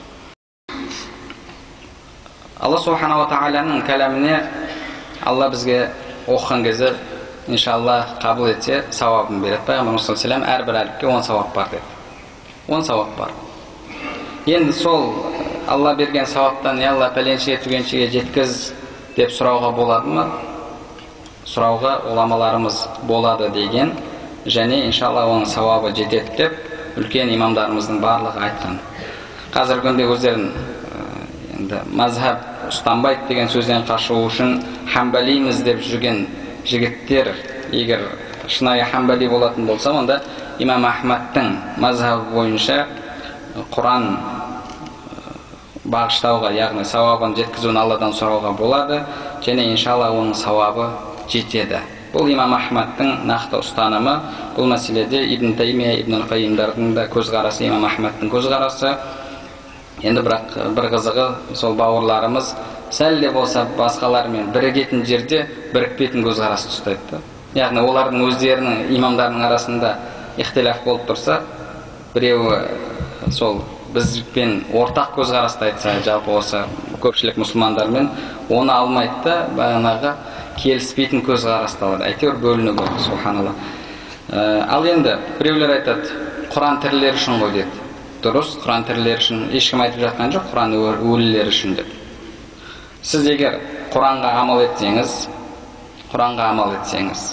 Алла субханаху тағаланың кәләміне Алла бізге оқыған кезде иншалла қабыл етсе сауабын береді. Пайғамбарымыз саллаллаху алейхи ва саллям әрбір әріпке он сауап бар деді. он сауап бар. Енді сол Алла берген сауаптан Алла пәленшеге түгеншеге жеткіз деп сұрауға болады ма? Сұрауға уламаларымыз болады деген, және иншалла оның сауабы жетеді деп үлкен имамдарымыздың барлығы айтқан. Қазіргі күнде өздерін енді мазхаб ұстанбайды деген сөзден қашу үшін хамбалиміз деп жүрген жігіттер, егер шынайы хамбали болатын болса, онда имам Ахмадтың мазхабы бойынша Құран бағыштауға, яғни сауабын жеткізуін Алладан сұрауға болады, және иншалла оның сауабы жетеді. Бұл имам Ахмадтың нақты ұстанымы. Бұл мәселеде Ибн Таймия, Ибн Ал-Қайимдардың да көзқарасы, имам Ахмадтың көзқарасы. Енді бірақ бір қызығы, сол бауырларымыз сәл де болса басқалармен бірігетін жерде бірікпейтін көзқарасты ұстайды. Яғни олардың өздерінің имамдарының арасында ихтилаф болып тұрса, біреуі сол бізбен ортақ көзқарасты айтса, жалпы осы көпшілік мұсылмандармен, оны алмайды да бағанағы келіспейтін көзқарасты алады. Әйтеуір бөліну болады, субханалла. Ал енді біреулер айтады, Құран тірілер үшін ғой деді. Дұрыс, Құран тірілер үшін ешкім айтып жатқан жоқ, Құран өлілер үшін деп. Сіз егер Құранға амал етсеңіз, Құранға амал етсеңіз,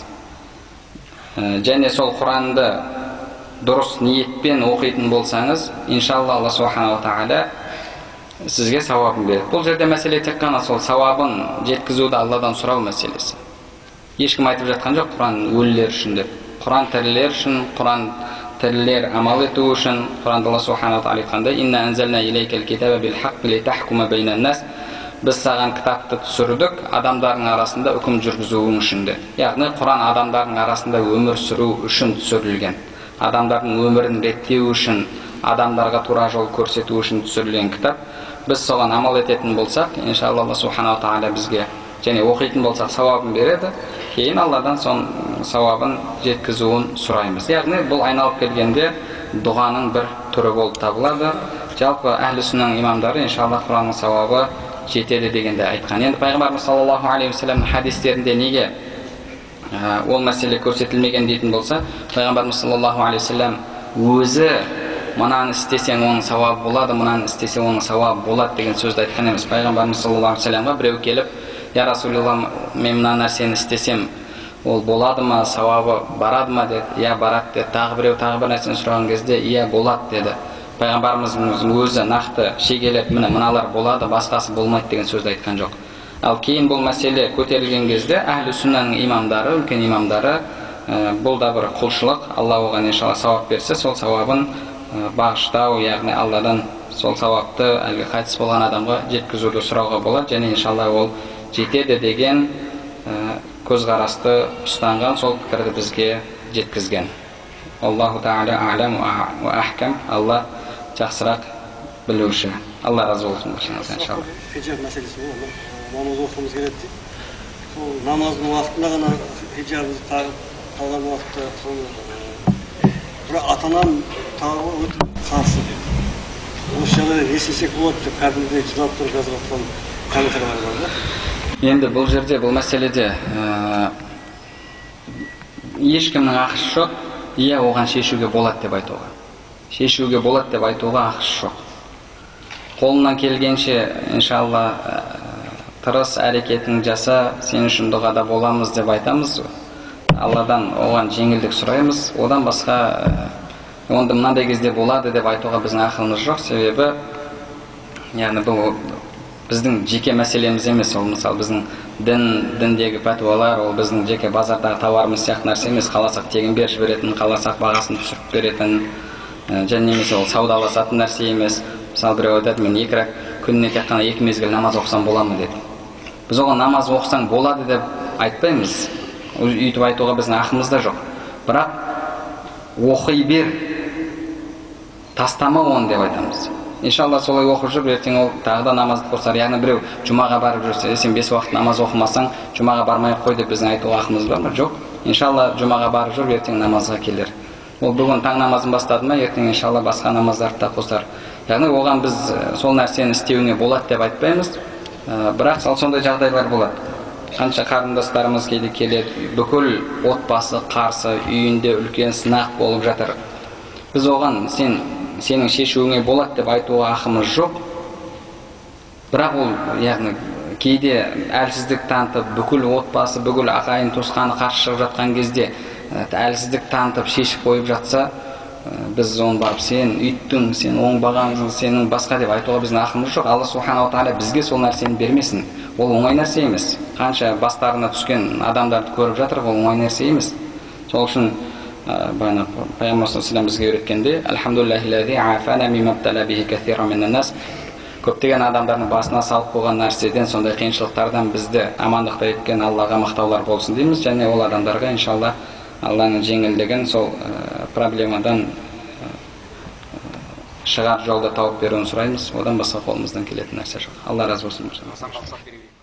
және сол Құранды дұрыс ниетпен оқитын болсаңыз, иншалла Алла субханаху тағала сізге сауабын береді. Бұл жерде мәселе тек қана сол сауабын жеткізуді Алладан сұрау мәселесі. Ешкім айтып жатқан жоқ Құран өлілер үшін деп. Құран тірілер үшін, Құран тірілер амал ету үшін. Құранда Алла субханаху тағала айтқандай: «Инна анзална илейкал китаба бил хаққи литахкума байнан нас». Біз саған кітапты түсірдік адамдардың арасында үкім жүргізуің үшін де. Яғни Құран адамдардың арасында өмір сүру үшін түсірілген. Адамдардың өмірін реттеу үшін, адамдарға тура жол көрсету үшін түсірілген кітап. Біз соған амал ететін болсақ, иншалла Алла субханаху тағала бізге және оқитын болсақ сауабын береді. Кейін Алладан сон сауабын жеткізуін сұраймыз. Яғни бұл айналып келгенде дұғаның бір түрі болып табылады. Жалпы әхлі сүннаның имамдары иншалла Құранның сауабы жетеді дегенде айтқан. Енді пайғамбарымыз саллаллаху алейхи ва саллямның хадистерінде неге ол мәселе көрсетілмеген дейтін болса, пайғамбарымыз саллаллаху алейхи ва саллям өзі мынаны істесең оның сауабы болады, мынаны істесең оның сауабы болады деген сөзді айтқан емес. Пайғамбарымыз саллаллаху алейхи вассаламға біреу келіп, я Расулалла, мен мына нәрсені істесем, ол болады ма, сауабы барады ма деді. Иә, барады деді. Тағы біреу тағы бір нәрсені сұраған кезде, иә, болады деді. Пайғамбарымыздың өзі нақты шегелеп, міне мыналар болады, басқасы болмайды деген сөзді айтқан жоқ. Ал кейін бұл мәселе көтерілген кезде әхлі сүннаның имамдары, үлкен имамдары, бұл да бір құлшылық, Алла оған иншалла сауап берсе, сол сауабын бағыштау, яғни Алладан сол сауапты әлгі қайтыс болған адамға жеткізуді сұрауға болады, және иншалла ол жетеді деген көзқарасты ұстанған, сол пікірді бізге жеткізген. Аллаху тағала а'лам ва ахкам. Алла жақсырақ білуші. Алла разы болсын баршаңыздан иншалла. Хиджаб мәселесі болады. Намаз оқуымыз керек дейді. Сол намаздың уақытында ғана хиджабымызды тағып қалған уақытта соны бір ата-анам тағы өте қарсы дейді. Осы жағдайда не істесек болады деп кәдімгідей жылап тұрып жазып жатқан комментарийлер бар да. Енді бұл жерде, бұл мәселеде ешкімнің ақысы жоқ. Иә, оған шешуге болады деп айтуға. Шешуге болады деп айтуға ақысы жоқ. Қолынан келгенше, иншалла, тырыс әрекетін жаса, сен үшін дұғада боламыз деп айтамыз. Алладан оған жеңілдік сұраймыз. Одан басқа онда мынандай кезде болады деп айтуға біздің ақылымыз жоқ. Себебі, яғни бұл біздің жеке мәселеміз емес. Ол мысалы біздің дін, діндегі пәтуалар, ол біздің жеке базардағы тауарымыз сияқты нәрсе емес. Қаласақ тегін беріп жіберетін, қаласақ бағасын түсіріп беретін, және немесе ол саудаласатын нәрсе емес. Мысалы біреу айтады, мен екі рет күніне тек қана екі мезгіл намаз оқысам боламы деді. Біз оған намаз оқысаң болады деп айтпаймыз. Үйтіп айтуға біздің ақымыз да жоқ. Бірақ оқи бер, тастама оны деп айтамыз. Иншалла солай оқып жүріп, ертең ол тағы да намазды қосар. Яғни біреу жұмаға барып жүрсе, сен бес уақыт намаз оқымасаң, жұмаға бармай қой деп біздің айтуға ақымыз бар ма? Жоқ. Иншалла жұмаға барып жүріп, ертең намазға келер. Ол бүгін таң намазын бастады ма, ертең иншалла басқа намаздарды да қосар. Яғни оған біз сол нәрсені істеуіне болады деп айтпаймыз. Бірақ сондай жағдайлар болады. Қанша қарындастарымыз кейде келеді, бүкіл отбасы қарсы, үйінде үлкен сынақ болып жатыр. Біз оған сен сенің шешуіңе болады деп айтуға ақымыз жоқ. Бірақ ол, яғни, кейде әлсіздік танытып, бүкіл отбасы, бүкіл ағайын туысқаны қарсы шығып жатқан кезде әлсіздік танытып шешіп қойып жатса, біз оны барып сен үйттің, сен оңбағансың, сенің басқа деп айтуға біздің ақымыз жоқ. Алла субханала тағала бізге сол нәрсені бермесін. Ол оңай нәрсе емес. Қанша бастарына түскен адамдарды көріп жатыр, ол оңай нәрсе емес. Сол үшін бағана Пайғамбар саллаллаху алейхи бізге үйреткенде, альхамдулиллахи афана миммабтала бихи кассира миннан нас. Көптеген адамдардың басына салып қойған нәрседен, сондай қиыншылықтардан бізді амандықта еткен Аллаға мақтаулар болсын дейміз, және ол адамдарға иншалла Алланың жеңілдігін, сол проблемадан шығар жолды тауып беруін сұраймыз. Одан басқа қолымыздан келетін нәрсе жоқ. Алла разы болсын.